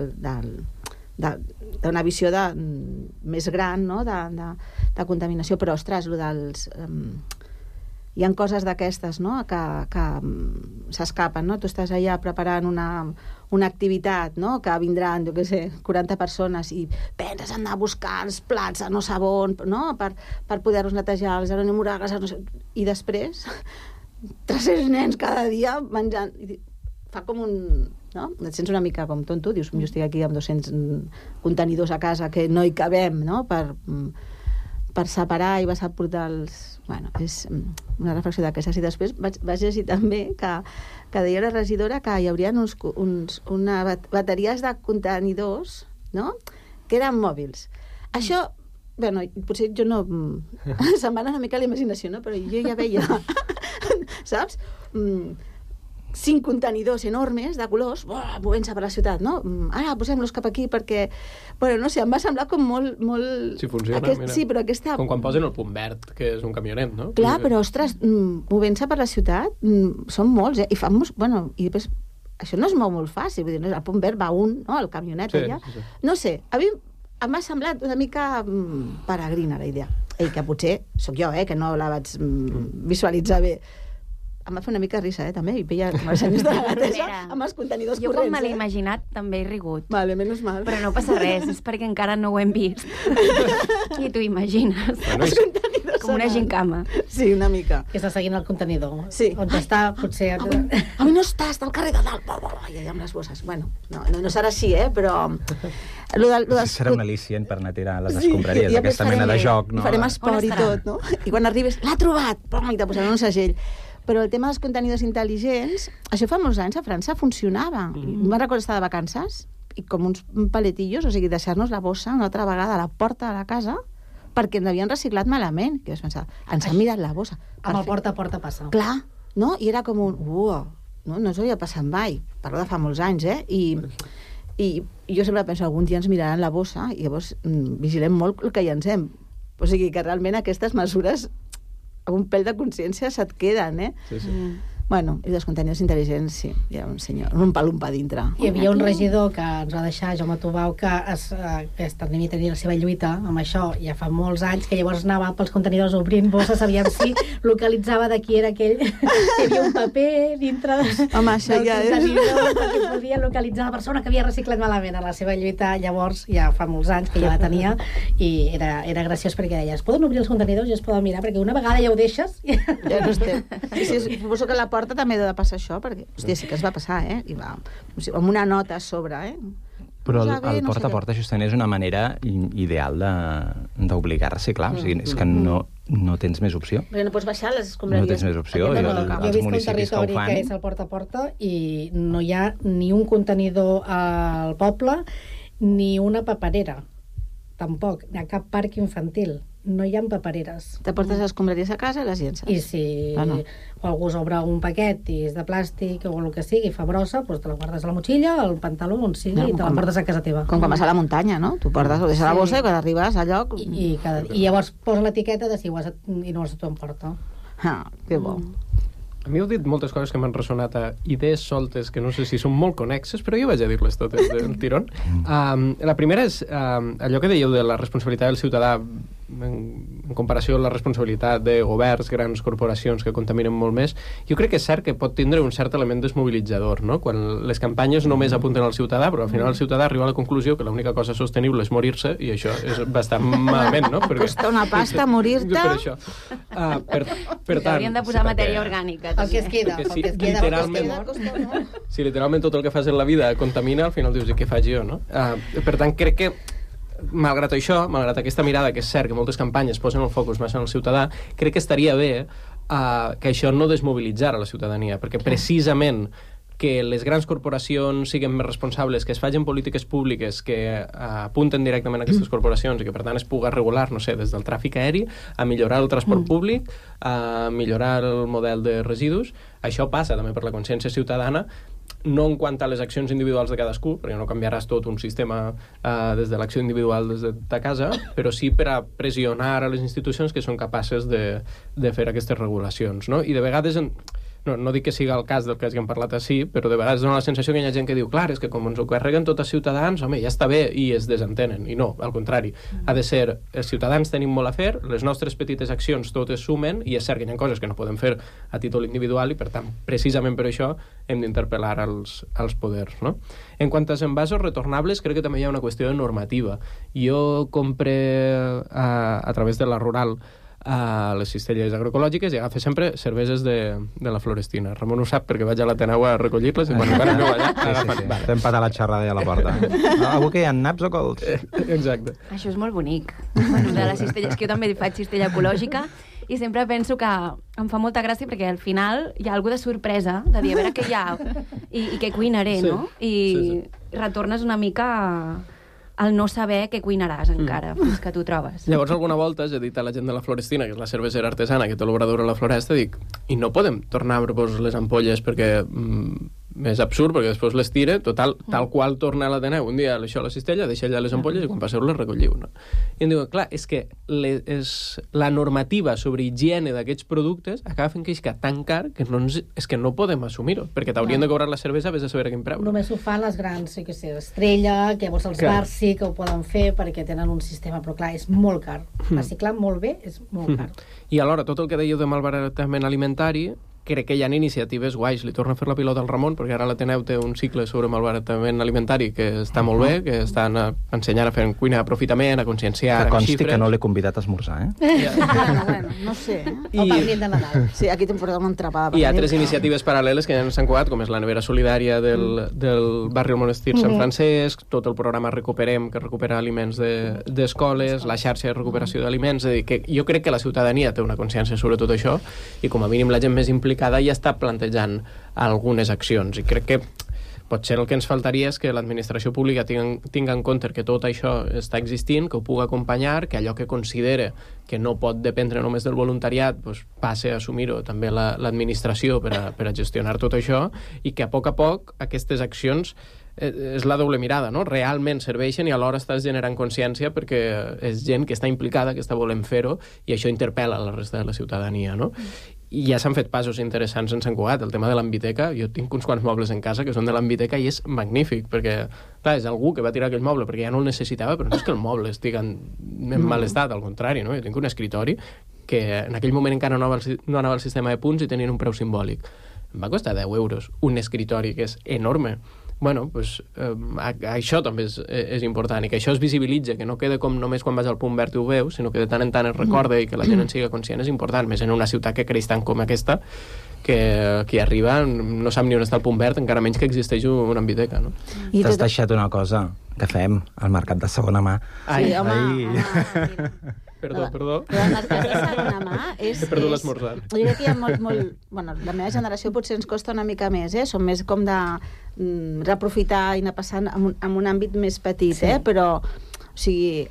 D'una visió més gran, no? De contaminació. Però, ostres, hi ha coses d'aquestes, no?, que s'escapen, no? Tu estàs allà preparant una activitat, no?, que vindran, jo què sé, 40 persones i penses anar a buscar els plats no sabó, no?, per poder-los netejar, els aronimoragues, no sé, i després 300 nens cada dia menjant. Fa com no? Et sents una mica com tonto, dius, jo estic aquí amb 200 contenidors a casa que no hi cabem, no?, per separar i vas a portar els... Bueno, és una reflexió d'aquestes. I després vaig llegir també que deia la regidora que hi haurien unes bateries de contenidors, no?, que eren mòbils. Això, bueno, potser jo no... Se'm va anar una mica la imaginació, no?, però jo ja veia, saps? 5 contenidors enormes de colors movent-se per la ciutat, no? Ara posem-los cap aquí perquè... Bueno, no sé, em va semblar com molt... Sí, funciona, mira. Sí, però aquesta... Com quan posen el punt verd, que és un camionet, no? Clar, però, ostres, movent-se per la ciutat són molts, i fan molts... Bueno, i després... Això no es mou molt fàcil, vull dir, el punt verd va un, no?, el camionet allà. Sí. No sé, a mi em va semblat una mica peregrina la idea. I que potser sóc jo, que no la vaig visualitzar bé. Em va fer una mica risa, també, i veia els senyors de la gatesa amb els contenidors corrents. Jo quan me l'he imaginat també he rigut. Vale, menys mal. Però no passa res, és perquè encara no ho hem vist. I t'ho imagines. Els contenidors com una gincama. Sí, una mica. Que està seguint el contenidor. Sí. On està, potser... Avui no està al carrer de dalt. I allà amb les bosses. Bueno, no serà així, però... Serà un al·licient per anar a tirar les escombraries, aquesta mena de joc, no? Farem esport i tot, no? I quan arribis, l'ha trobat! I te posaran un segell. Però el tema dels contenidors intel·ligents, això fa molts anys a França funcionava. Me'n recordo estar de vacances i com uns paletillos, o sigui, deixar-nos la bossa una altra vegada a la porta de la casa perquè ens havien reciclat malament. I vas pensar, ens han mirat la bossa. Amb el porta a porta passa. Clar, no? I era com un... no ens havia passat mai. Parlo de fa molts anys, I jo sempre penso, algun dia ens miraran la bossa i llavors vigilem molt el que llancem. O sigui que realment aquestes mesures un pèl de consciència se't queden, Sí. Bueno, i dels contenidors intel·ligents, sí, hi ha un senyor, un palumpa dintre. Hi havia un regidor que ens va deixar, Jaume Tubau, que tenia la seva lluita amb això ja fa molts anys, que llavors anava pels contenidors obrint bosses, sabíem si localitzava de qui era aquell. Hi havia un paper dintre del contenidor perquè podia localitzar la persona que havia reciclat malament a la seva lluita. Llavors, ja fa molts anys que ja la tenia, i era graciós perquè deia, es poden obrir els contenidors i es poden mirar, perquè una vegada ja ho deixes... Ja no estem. Sí, suposo que la porta també ha de passar això, perquè, hòstia, sí que es va passar, I va, o sigui, amb una nota a sobre, Però el porta a porta justament és una manera ideal d'obligar a reciclar, o sigui, és que no tens més opció. Perquè no pots baixar les escombraries. No tens més opció, i els municipis que ho fan... que és el porta a porta i no hi ha ni un contenidor al poble ni una paperera, tampoc, ni a cap parc infantil. No hi ha papereres. Te portes les escombraries a casa i les llences. I si algú s'obre un paquet i és de plàstic o el que sigui, fa brossa, doncs te la guardes a la motxilla, al pantaló, on sigui, i te la portes a casa teva. Com quan vas a la muntanya, no? Tu portes, ho deixes a la bossa i quan arribes al lloc... I llavors posa l'etiqueta de si ho has i no t'ho emporta. Que bo. A mi heu dit moltes coses que m'han ressonat a idees soltes que no sé si són molt connexes, però jo vaig a dir-les totes del tirón. La primera és allò que dèieu de la responsabilitat del ciutadà en comparació amb la responsabilitat de governs, grans corporacions que contaminen molt més. Jo crec que és cert que pot tindre un cert element desmobilitzador, no? Quan les campanyes només apunten al ciutadà, però al final el ciutadà arriba a la conclusió que l'única cosa sostenible és morir-se, i això és bastant malament, no? Costa una pasta morir-te. Per això. Per tant... Haurien de posar matèria orgànica. El que es queda. Si literalment tot el que fas en la vida contamina, al final dius, i què faig jo, no? Per tant, crec que malgrat això, malgrat aquesta mirada que és cert que moltes campanyes posen el focus massa en el ciutadà, crec que estaria bé que això no desmobilitzara la ciutadania, perquè precisament que les grans corporacions siguin més responsables, que es facin polítiques públiques que apunten directament a aquestes corporacions i que per tant es pugui regular, no sé, des del tràfic aeri a millorar el transport públic, a millorar el model de residus. Això passa també per la consciència ciutadana, no en quant a les accions individuals de cadascú, perquè no canviaràs tot un sistema des de l'acció individual des de casa, però sí per a pressionar a les institucions que són capaces de fer aquestes regulacions, no? I de vegades... No dic que sigui el cas del que hem parlat així, però de vegades dona la sensació que hi ha gent que diu, clar, és que com ens ho carreguen tots els ciutadans, home, ja està bé, i es desentenen. I no, al contrari. Ha de ser, els ciutadans tenim molt a fer, les nostres petites accions totes sumen, i és cert que hi ha coses que no podem fer a títol individual, i per tant, precisament per això, hem d'interpel·lar als poders, no? En quant als envasos retornables, crec que també hi ha una qüestió de normativa. Jo compre a través de la Rural a les cistelles agroecològiques i agafa sempre cerveses de la Florestina. Ramon ho sap perquè vaig a l'Ateneu a recollir-les i quan encara no allà... Sí. Estem patant la xerrada a la porta. Avui que hi ha naps o cols? Exacte. Això és molt bonic. Bueno, de les cistelles, que jo també faig cistella ecològica i sempre penso que em fa molta gràcia perquè al final hi ha alguna de sorpresa de dir a veure què hi ha i què cuinaré, no? I retornes una mica al no saber què cuinaràs encara fins que t'ho trobes. Llavors, alguna volta he dit a la gent de la Florestina, que és la cervesera artesana que té l'obrador a la Floresta, dic, i no podem tornar-vos les ampolles perquè és absurd, perquè després les tira, total, tal qual torna a l'Ateneu. Un dia això a la cistella, deixa allà les ampolles i quan passeu les recolliu. No? I em diuen, clar, és que la normativa sobre higiene d'aquests productes acaba fent que és tan car que és que no podem assumir-ho, perquè t'haurien de cobrar la cervesa, vés a saber a quin preu. Només ho fan les grans, sí que sé, Estrella, que llavors els bars sí que ho poden fer perquè tenen un sistema, però clar, és molt car. Reciclar molt bé és molt car. I alhora, tot el que dèieu de malbaratament alimentari, crec que hi ha iniciatives guais. Li torno a fer la pilota al Ramon, perquè ara l'Ateneu té un cicle sobre malbaratament alimentari que està molt bé, que estan ensenyant a fer cuina d'aprofitament, a conscienciar, que consti que no l'he convidat a esmorzar, Bueno, no sé. O per de Nadal. Sí, aquí te'n portem un entrepà. Hi ha altres iniciatives paral·leles que ja en Sant Cugat, com és la nevera solidària del barri del Monestir Sant Francesc, tot el programa Recuperem, que recupera aliments d'escoles, la xarxa de recuperació d'aliments. És a dir, que jo crec que la ciutadania té una consciència sobre tot això i com a mínim la gent més implicada ja està plantejant algunes accions i crec que potser el que ens faltaria és que l'administració pública tingui en compte que tot això està existint, que ho pugui acompanyar, que allò que considera que no pot dependre només del voluntariat doncs passe a assumir-ho també l'administració per a gestionar tot això i que a poc aquestes accions és la doble mirada, no? Realment serveixen i alhora estàs generant consciència perquè és gent que està implicada, que està volent fer-ho i això interpel·la la resta de la ciutadania, no? I ja s'han fet passos interessants en Sant Cugat. El tema de l'ambiteca, jo tinc uns quants mobles en casa que són de l'ambiteca i és magnífic, perquè, clar, és algú que va tirar aquell moble perquè ja no el necessitava, però no és que el moble estigui en mal estat, al contrari, no? Jo tinc un escritori que en aquell moment encara no anava al sistema de punts i tenien un preu simbòlic. Em va costar 10 euros, un escritori que és enorme. Bueno, doncs això també és important i que això es visibilitza, que no queda com només quan vas al punt verd i ho veus, sinó que de tant en tant es recorda i que la gent en siga conscient és important, més en una ciutat que creix tant com aquesta que qui arriba no sap ni on està el punt verd, encara menys que existeix una ambiteca, no? T'has deixat una cosa que fem al mercat de segona mà. Sí, home. Perdó. Però el mercat de segona mà és... He perdut l'esmorzar. Jo crec que hi ha molt... Bueno, la meva generació potser ens costa una mica més, Som més com de reaprofitar i anar passant en un àmbit més petit, Però, o sigui,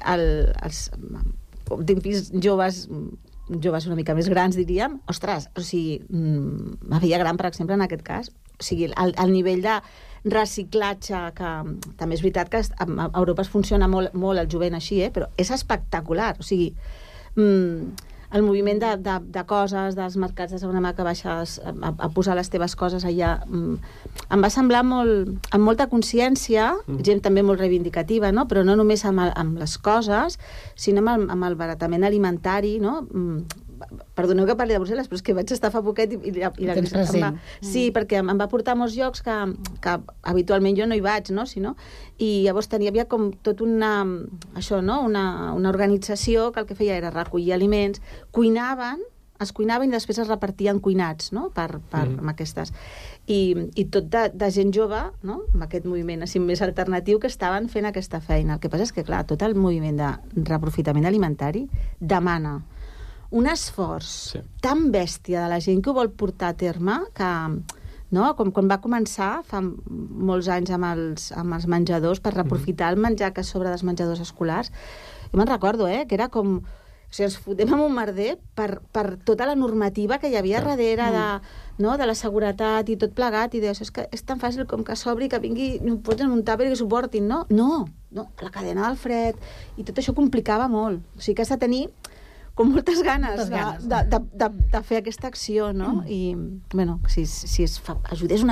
tinc fills joves una mica més grans, diríem, ostres, o sigui, ma filla gran, per exemple, en aquest cas, o sigui, el nivell de reciclatge, que també és veritat que a Europa es funciona molt el jovent així, però és espectacular, o sigui, el moviment de coses, dels mercats de segona mà que baixes a posar les teves coses allà, em va semblar amb molta consciència, gent també molt reivindicativa, no? Però no només amb les coses, sinó amb el baratament alimentari, no? Perdoneu que parli de Brussel·les, però és que vaig estar fa poquet i tens present. Sí, perquè em va portar a molts llocs que habitualment jo no hi vaig, no? I llavors hi havia com tot una organització que el que feia era recollir aliments, es cuinaven i després es repartien cuinats, no? Amb aquestes. I tot de gent jove, no? Amb aquest moviment així més alternatiu que estaven fent aquesta feina. El que passa és que, clar, tot el moviment de reaprofitament alimentari demana un esforç tan bèstia de la gent que ho vol portar a terme que, no? Com quan va començar fa molts anys amb els menjadors per reaprofitar el menjar que sobre dels menjadors escolars, jo me'n recordo, que era com, o sigui, ens fotem amb un merder per tota la normativa que hi havia darrere de la seguretat i tot plegat, i deies, és que és tan fàcil com que s'obri, que vingui, ho posen en un tàper i que s'ho portin, no, la cadena del fred, i tot això complicava molt, o sigui que has de tenir com moltes ganes de fer aquesta acció, no? I, bueno, si ajudés una mica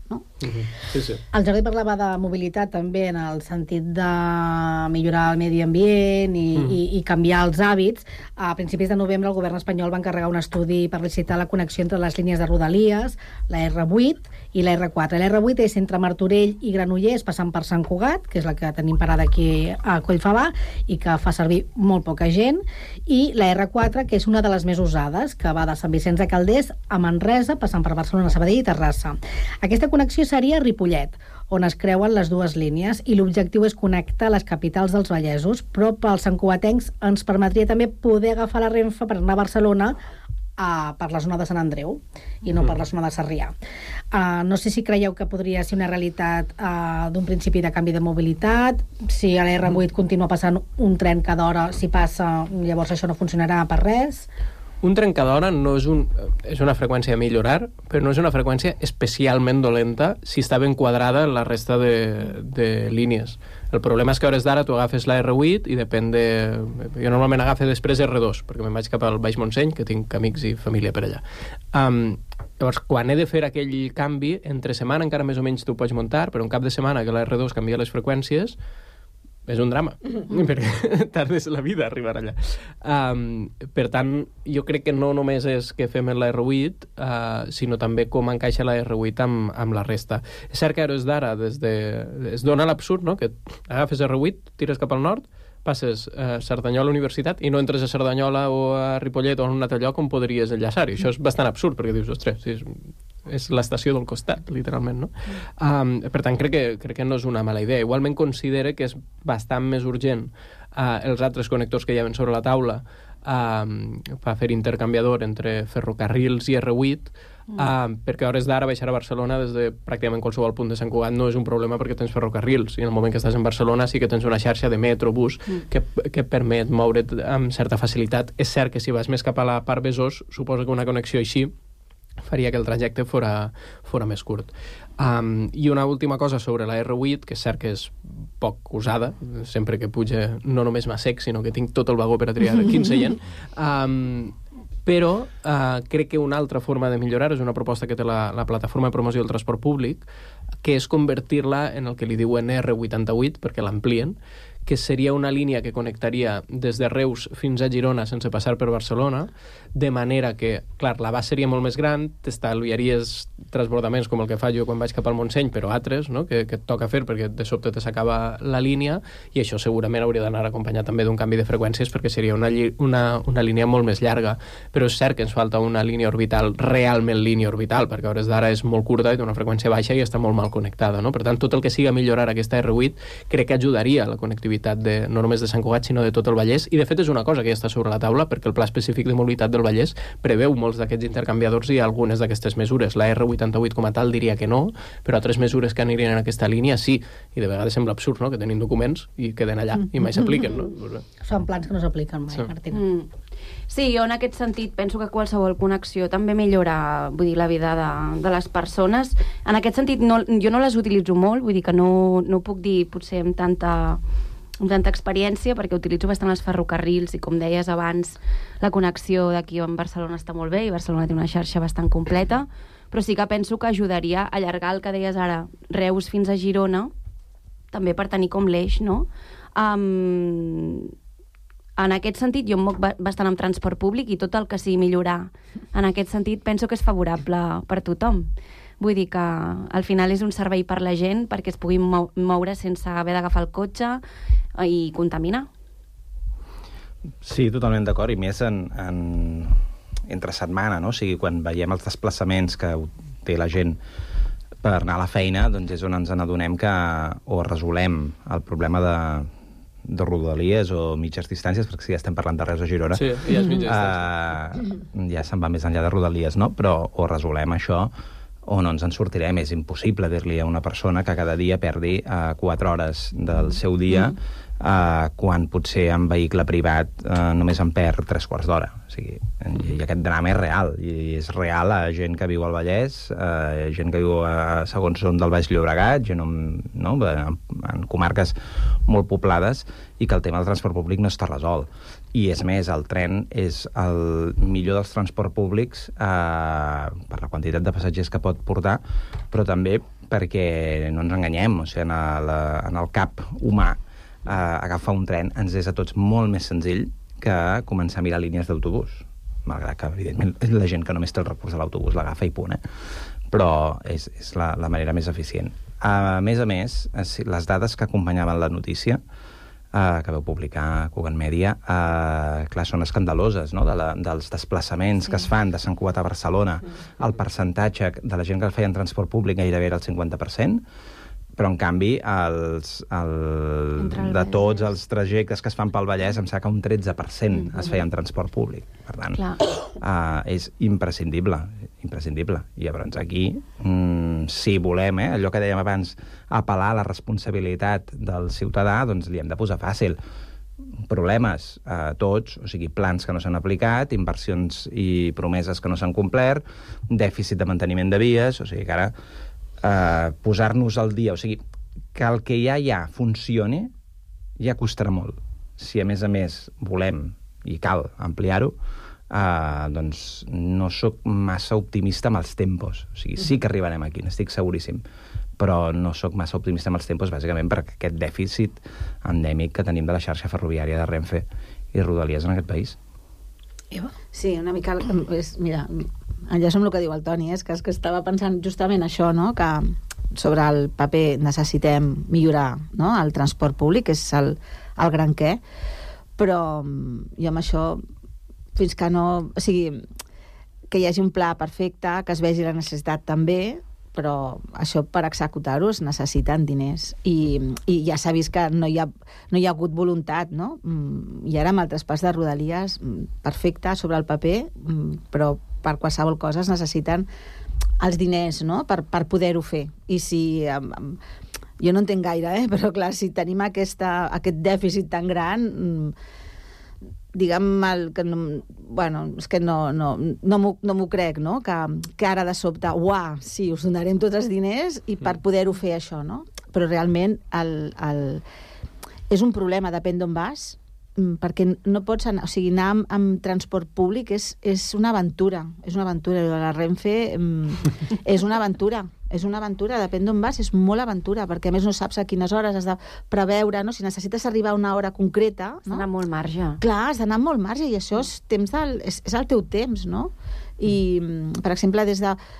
no? Sí, sí. El Jordi parlava de mobilitat també en el sentit de millorar el medi ambient i canviar els hàbits. A principis de novembre el govern espanyol va encarregar un estudi per licitar la connexió entre les línies de Rodalies, la R8 i la R4. La R8 és entre Martorell i Granollers, passant per Sant Cugat, que és la que tenim parada aquí a Collfabà i que fa servir molt poca gent, i la R4, que és una de les més usades, que va de Sant Vicenç de Calders a Manresa, passant per Barcelona, Sabadell i Terrassa. Aquesta connexió seria a Ripollet, on es creuen les dues línies, i l'objectiu és connectar les capitals dels vallesos, però pels santcugatencs ens permetria també poder agafar la Renfe per anar a Barcelona per la zona de Sant Andreu i no per la zona de Sarrià. No sé si creieu que podria ser una realitat d'un principi de canvi de mobilitat, si a la R8 continua passant un tren cada hora, si passa, llavors això no funcionarà per res. Un tren cada hora no és una freqüència a millorar, però no és una freqüència especialment dolenta si està ben quadrada en la resta de línies. El problema és que a hores d'ara tu agafes la R8 i depèn de... Jo normalment agafo després R2, perquè me'n vaig cap al Baix Montseny, que tinc amics i família per allà. Llavors, quan he de fer aquell canvi, entre setmana encara més o menys tu pots muntar, però un cap de setmana que la R2 canvia les freqüències, és un drama, perquè tardes la vida a arribar allà. Per tant, jo crec que no només és que fem la R8, sinó també com encaixa la R8 amb la resta. És cert que a hores d'ara es dona l'absurd, no?, que agafes R8, tires cap al nord, passes a Cerdanyola Universitat i no entres a Cerdanyola o a Ripollet o a un altre lloc on podries enllaçar. I això és bastant absurd, perquè dius, ostres, és l'estació del costat, literalment, no? Per tant, crec que no és una mala idea. Igualment considere que és bastant més urgent els altres connectors que hi ha sobre la taula per fer intercanviador entre ferrocarrils i R8, perquè a hores d'ara baixar a Barcelona des de pràcticament qualsevol punt de Sant Cugat no és un problema perquè tens ferrocarrils, i en el moment que estàs en Barcelona sí que tens una xarxa de metro, bus, que permet moure't amb certa facilitat. És cert que si vas més cap a la part Besòs, suposo que una connexió així faria que el trajecte fora més curt. I una última cosa sobre la R8, que és cert que és poc usada, sempre que puja no només m'ha sec, sinó que tinc tot el vagó per a triar quin seient, però crec que una altra forma de millorar és una proposta que té la plataforma de promoció del transport públic, que és convertir-la en el que li diuen R88, perquè l'amplien, que seria una línia que connectaria des de Reus fins a Girona sense passar per Barcelona, de manera que, clar, l'abast seria molt més gran, t'estalviaries transbordaments com el que fa jo quan vaig cap al Montseny, però altres, no?, que et toca fer perquè de sobte te s'acaba la línia, i això segurament hauria d'anar acompanyat també d'un canvi de freqüències perquè seria una línia molt més llarga. Però és cert que ens falta una línia orbital, realment línia orbital, perquè a hores d'ara és molt curta i té una freqüència baixa i està molt mal connectada, no? Per tant, tot el que siga millorar aquesta R8 crec que ajudaria a la connectivitat no només de Sant Cugat, sinó de tot el Vallès, i de fet és una cosa que ja està sobre la taula, perquè el Pla Específic de Mobilitat del Vallès preveu molts d'aquests intercanviadors i algunes d'aquestes mesures. La R88 com a tal diria que no, però altres mesures que anirien en aquesta línia sí, i de vegades sembla absurd, no?, que tenim documents i queden allà i mai s'apliquen, no? Són plans que no s'apliquen mai, Martina. Sí, jo en aquest sentit penso que qualsevol connexió també millora, vull dir, la vida de les persones. En aquest sentit jo no les utilitzo molt, vull dir que no puc dir potser amb tanta experiència, perquè utilitzo bastant els ferrocarrils i, com deies abans, la connexió d'aquí amb Barcelona està molt bé i Barcelona té una xarxa bastant completa, però sí que penso que ajudaria a allargar el que deies ara, Reus fins a Girona, també per tenir com l'eix, no? En aquest sentit, jo em moc bastant amb transport públic i tot el que sigui millorar en aquest sentit penso que és favorable per tothom. Vull dir que al final és un servei per la gent perquè es puguin moure sense haver d'agafar el cotxe i contaminar. Sí, totalment d'acord, i més entre setmana, no? O sigui, quan veiem els desplaçaments que té la gent per anar a la feina, doncs és on ens n'adonem que o resolem el problema de Rodalies o mitges distàncies, perquè si ja estem parlant de Reus o Girona, sí, ja és mitja distància. Ja se'n va més enllà de Rodalies, no? Però o resolem això o no ens en sortirem. És impossible dir-li a una persona que cada dia perdi 4 hores del seu dia quan potser en vehicle privat només en perd 3 quarts d'hora. O sigui, i aquest drama és real, i és real a gent que viu al Vallès, gent que viu a segons on del Baix Llobregat, gent en comarques molt poblades, i que el tema del transport públic no està resolt. I és més, el tren és el millor dels transports públics per la quantitat de passatgers que pot portar, però també perquè no ens enganyem, o sigui, en el cap humà agafar un tren ens és a tots molt més senzill que començar a mirar línies d'autobús, malgrat que, evidentment, la gent que només té el recurs de l'autobús l'agafa i punt, però és la manera més eficient. A més, les dades que acompanyaven la notícia que vau publicar Cugat Mèdia, clar, són escandaloses, no?, dels desplaçaments que es fan de Sant Cugat a Barcelona. El percentatge de la gent que el feia en transport públic gairebé era el 50%, però, en canvi, de tots els trajectes que es fan pel Vallès, em sembla que un 13% es feia en transport públic. Per tant, és imprescindible. I llavors aquí, si volem, allò que dèiem abans, apel·lar a la responsabilitat del ciutadà, doncs li hem de posar fàcil. Problemes tots, o sigui, plans que no s'han aplicat, inversions i promeses que no s'han complert, dèficit de manteniment de vies, o sigui que ara posar-nos al dia, o sigui, que el que ja hi ha funcioni, ja costarà molt. Si a més volem i cal ampliar-ho, doncs no sóc massa optimista amb els tempos. O sigui, sí que arribarem aquí, n'estic seguríssim, però no sóc massa optimista amb els tempos, bàsicament per aquest dèficit endèmic que tenim de la xarxa ferroviària de Renfe i Rodalies en aquest país. Sí, una mica... Mira, enllaço amb el que diu el Toni, és que estava pensant justament això, no?, que sobre el paper necessitem millorar, no?, el transport públic, que és el gran què, però jo amb això, fins que no... O sigui, que hi hagi un pla perfecte, que es vegi la necessitat també, però això per executar-ho es necessiten diners i ja s'ha vist que no hi ha hagut voluntat, no? I ara amb el traspàs de Rodalies, perfecte sobre el paper, però per qualsevol cosa es necessiten els diners, no?, per poder-ho fer. I si... jo no entenc gaire, però clar, si tenim aquest dèficit tan gran... diguem que és que no m'ho crec, no?, que ara de sobte, sí, us donarem tots els diners i per poder-ho fer això, no? Però realment és un problema, depèn d'on vas, perquè no pots anar, o sigui, anar amb transport públic és una aventura, la Renfe és una aventura, depèn d'on vas, és molt aventura, perquè a més no saps a quines hores has de preveure, no? Si necessites arribar a una hora concreta... Has d'anar molt marge. Clar, has d'anar molt marge, i això és el teu temps, no? I, per exemple, des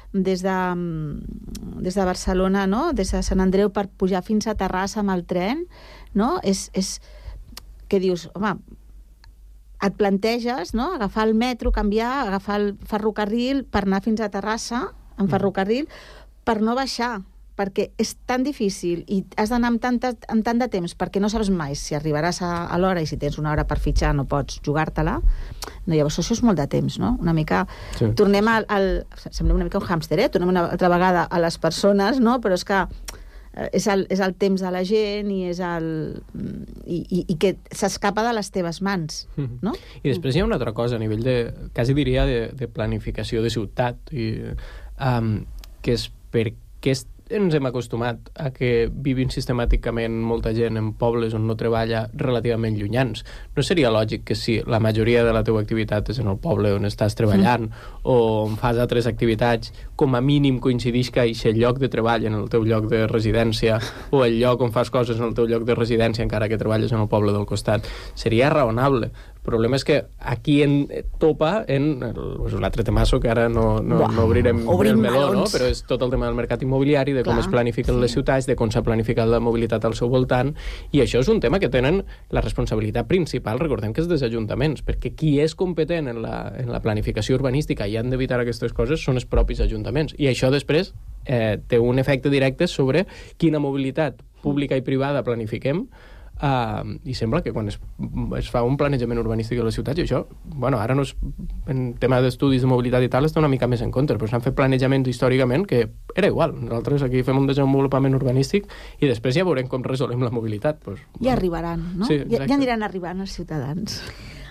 de Barcelona, no?, des de Sant Andreu per pujar fins a Terrassa amb el tren, no?, és que dius, home, et planteges, no?, agafar el metro, canviar, agafar el ferrocarril per anar fins a Terrassa, en ferrocarril, per no baixar, perquè és tan difícil i has d'anar amb tant de temps perquè no saps mai si arribaràs a l'hora, i si tens una hora per fitxar no pots jugar-te-la. No, llavors això és molt de temps, no? Una mica... Sí. Tornem sembla una mica un hàmster, tornem una altra vegada a les persones, no? Però és que és el temps de la gent i és i que s'escapa de les teves mans, no? I després hi ha una altra cosa a nivell quasi diria de planificació de ciutat, que és per què ens hem acostumat a que vivin sistemàticament molta gent en pobles on no treballa relativament llunyans. No seria lògic que si la majoria de la teva activitat és en el poble on estàs treballant o on fas altres activitats, com a mínim coincidix que aquest lloc de treball en el teu lloc de residència o el lloc on fas coses en el teu lloc de residència encara que treballes en el poble del costat? Seria raonable. El problema és que aquí topa és un altre temasso que ara no obrirem el meló, no? Però és tot el tema del mercat immobiliari, de com es planifiquen les ciutats, de com s'ha planificat la mobilitat al seu voltant, i això és un tema que tenen la responsabilitat principal, recordem que és dels ajuntaments, perquè qui és competent en la planificació urbanística i han d'evitar aquestes coses són els propis ajuntaments, i això després té un efecte directe sobre quina mobilitat pública i privada planifiquem. I sembla que quan es fa un planejament urbanístic a les ciutats, i això, bueno, ara no és, en tema d'estudis de mobilitat i tal està una mica més en contra, però s'han fet planejaments històricament que era igual, nosaltres aquí fem un desenvolupament urbanístic i després ja veurem com resolem la mobilitat. Ja arribaran, no? Sí, ja aniran arribant els ciutadans.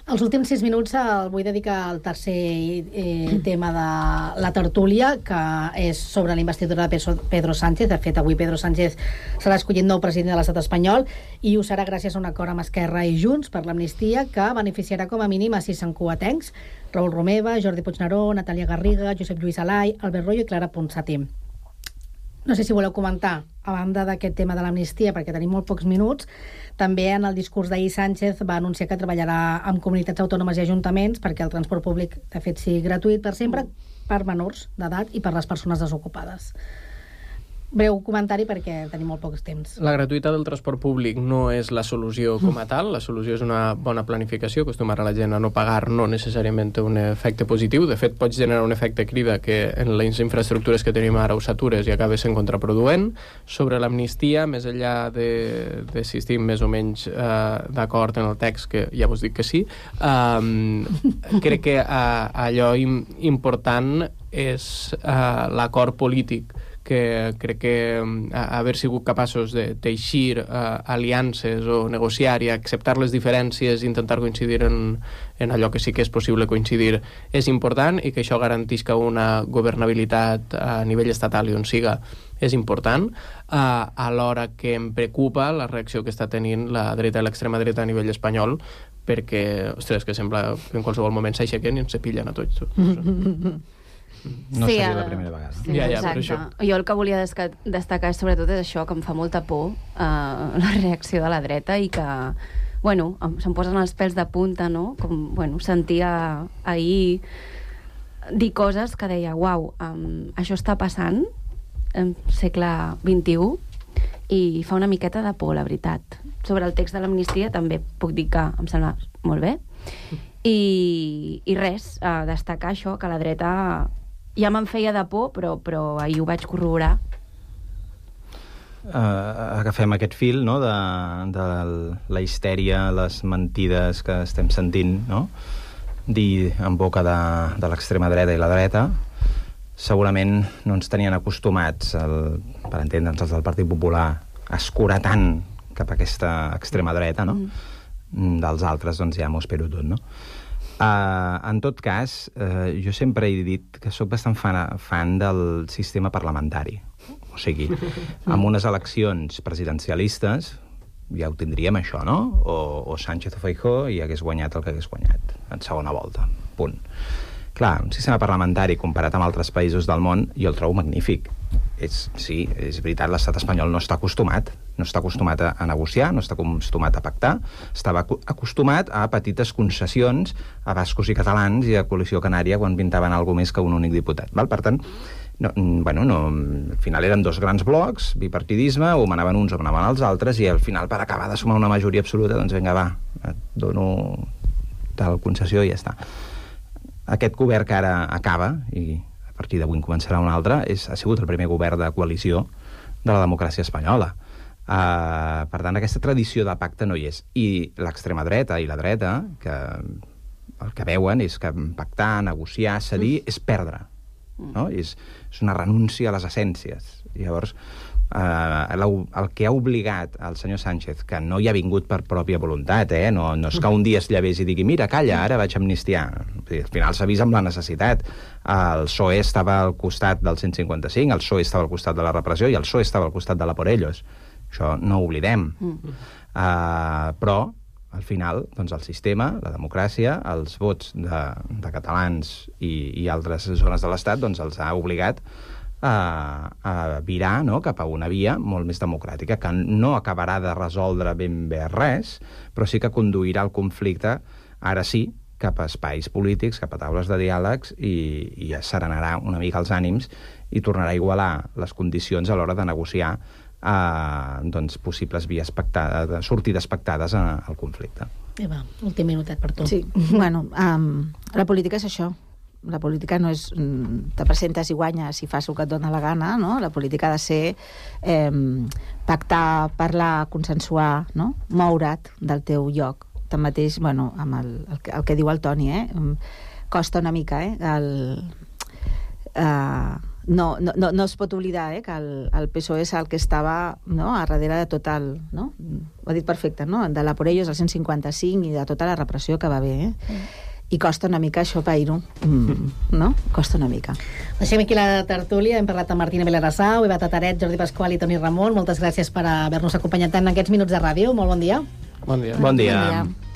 Els últims 6 minuts el vull dedicar al tercer tema de la tertúlia, que és sobre la investidura de Pedro Sánchez. De fet, avui Pedro Sánchez serà escollit nou president de l'estat espanyol i ho serà gràcies a un acord amb Esquerra i Junts per l'amnistia que beneficiarà com a mínim a 6 santcugatencs: Raül Romeva, Jordi Puigneró, Natàlia Garriga, Josep Lluís Alai, Albert Royo i Clara Ponsatí. No sé si voleu comentar, a banda d'aquest tema de l'amnistia, perquè tenim molt pocs minuts, també en el discurs d'ahir Sánchez va anunciar que treballarà amb comunitats autònomes i ajuntaments perquè el transport públic, de fet, sigui gratuït per sempre per menors d'edat i per les persones desocupades. Breu comentari perquè tenim molt pocs temps. La gratuïtat del transport públic no és la solució com a tal. La solució és una bona planificació. Acostumar a la gent a no pagar no necessàriament té un efecte positiu. De fet, pots generar un efecte crida que en les infraestructures que tenim ara ho satures i acaba sent contraproduent. Sobre l'amnistia, més enllà de si estic més o menys d'acord en el text, que ja vos dic que sí, crec que allò important és l'acord polític, que crec que haver sigut capaços de teixir aliances o negociar i acceptar les diferències i intentar coincidir en allò que sí que és possible coincidir és important, i que això garanteix que una governabilitat a nivell estatal i on siga és important, alhora que em preocupa la reacció que està tenint la dreta i l'extrema dreta a nivell espanyol, perquè, ostres, que sembla que en qualsevol moment s'aixequen i ens cepillen a tots. No seria la primera vegada. Sí, exacte. Jo el que volia destacar sobretot és això, que em fa molta por la reacció de la dreta i que, bueno, se'm posen els pèls de punta, no? Com, bueno, sentia ahir dir coses que deia, uau, això està passant en segle XXI i fa una miqueta de por, la veritat. Sobre el text de l'amnistia també puc dir que em sembla molt bé. I res, destacar això, que la dreta ja me'n feia de por, però ahir ho vaig corroborar. Agafem aquest fil, no?, de la histèria, les mentides que estem sentint, no?, dir en boca de l'extrema dreta i la dreta. Segurament no ens tenien acostumats, per entendre'ns, els del Partit Popular, a escurar tant cap a aquesta extrema dreta, no? Dels altres, doncs ja m'ho espero tot, no? En tot cas, jo sempre he dit que sóc bastant fan del sistema parlamentari. O sigui, amb unes eleccions presidencialistes ja ho tindríem, això, no? O Sánchez o Feijóo i hagués guanyat el que hagués guanyat en segona volta. Punt. Clar, un sistema parlamentari comparat amb altres països del món jo el trobo magnífic. Sí, és veritat, l'estat espanyol no està acostumat a negociar, no està acostumat a pactar, estava acostumat a petites concessions a bascos i catalans i a Coalició Canària quan pintaven alguna més que un únic diputat. Val? Per tant, al final eren dos grans blocs, bipartidisme, o manaven uns o manaven els altres, i al final, per acabar de sumar una majoria absoluta, doncs vinga, va, et dono tal concessió i ja està. Aquest govern que ara acaba, i a partir d'avui començarà un altre, ha sigut el primer govern de coalició de la democràcia espanyola. Per tant, aquesta tradició de pacte no hi és. I l'extrema dreta i la dreta, que el que veuen és que pactar, negociar, cedir, és perdre. No? És una renúncia a les essències. Llavors, el que ha obligat el senyor Sánchez, que no hi ha vingut per pròpia voluntat, no és que un dia es llevés i digui, mira, calla, ara vaig amnistiar. Al final s'ha vist amb la necessitat. El PSOE estava al costat del 155, el PSOE estava al costat de la repressió i el PSOE estava al costat de la por ellos. Això no ho oblidem. Però, al final, doncs el sistema, la democràcia, els vots de catalans i altres zones de l'Estat, doncs els ha obligat a virar, no?, cap a una via molt més democràtica, que no acabarà de resoldre ben bé res, però sí que conduirà el conflicte, ara sí, cap a espais polítics, cap a taules de diàlegs, i asserenarà una mica els ànims i tornarà a igualar les condicions a l'hora de negociar doncs, possibles vies sortides pactades al conflicte. Eva, últim minutet per tu. Sí, bueno, la política és això. La política no és te presentes i guanyes i fas el que et dona la gana, no? La política ha de ser pactar, parlar, consensuar, no? Moure't del teu lloc. Tanmateix, bueno, amb el que diu el Toni, costa una mica, no es pot oblidar que el PSOE és el que estava, no?, a darrere de tot el... No? Ho ha dit perfecte, no? De la por ellos, el 155 i de tota la repressió que va haver, I costa una mica això pair-ho, no? Costa una mica. Deixem aquí la tertúlia, hem parlat amb Martina Vilarassau, Eva Tataret, Jordi Pasqual I Toni Ramon. Moltes gràcies per haver-nos acompanyat en aquests minuts de ràdio. Molt bon dia. Bon dia. Bon dia.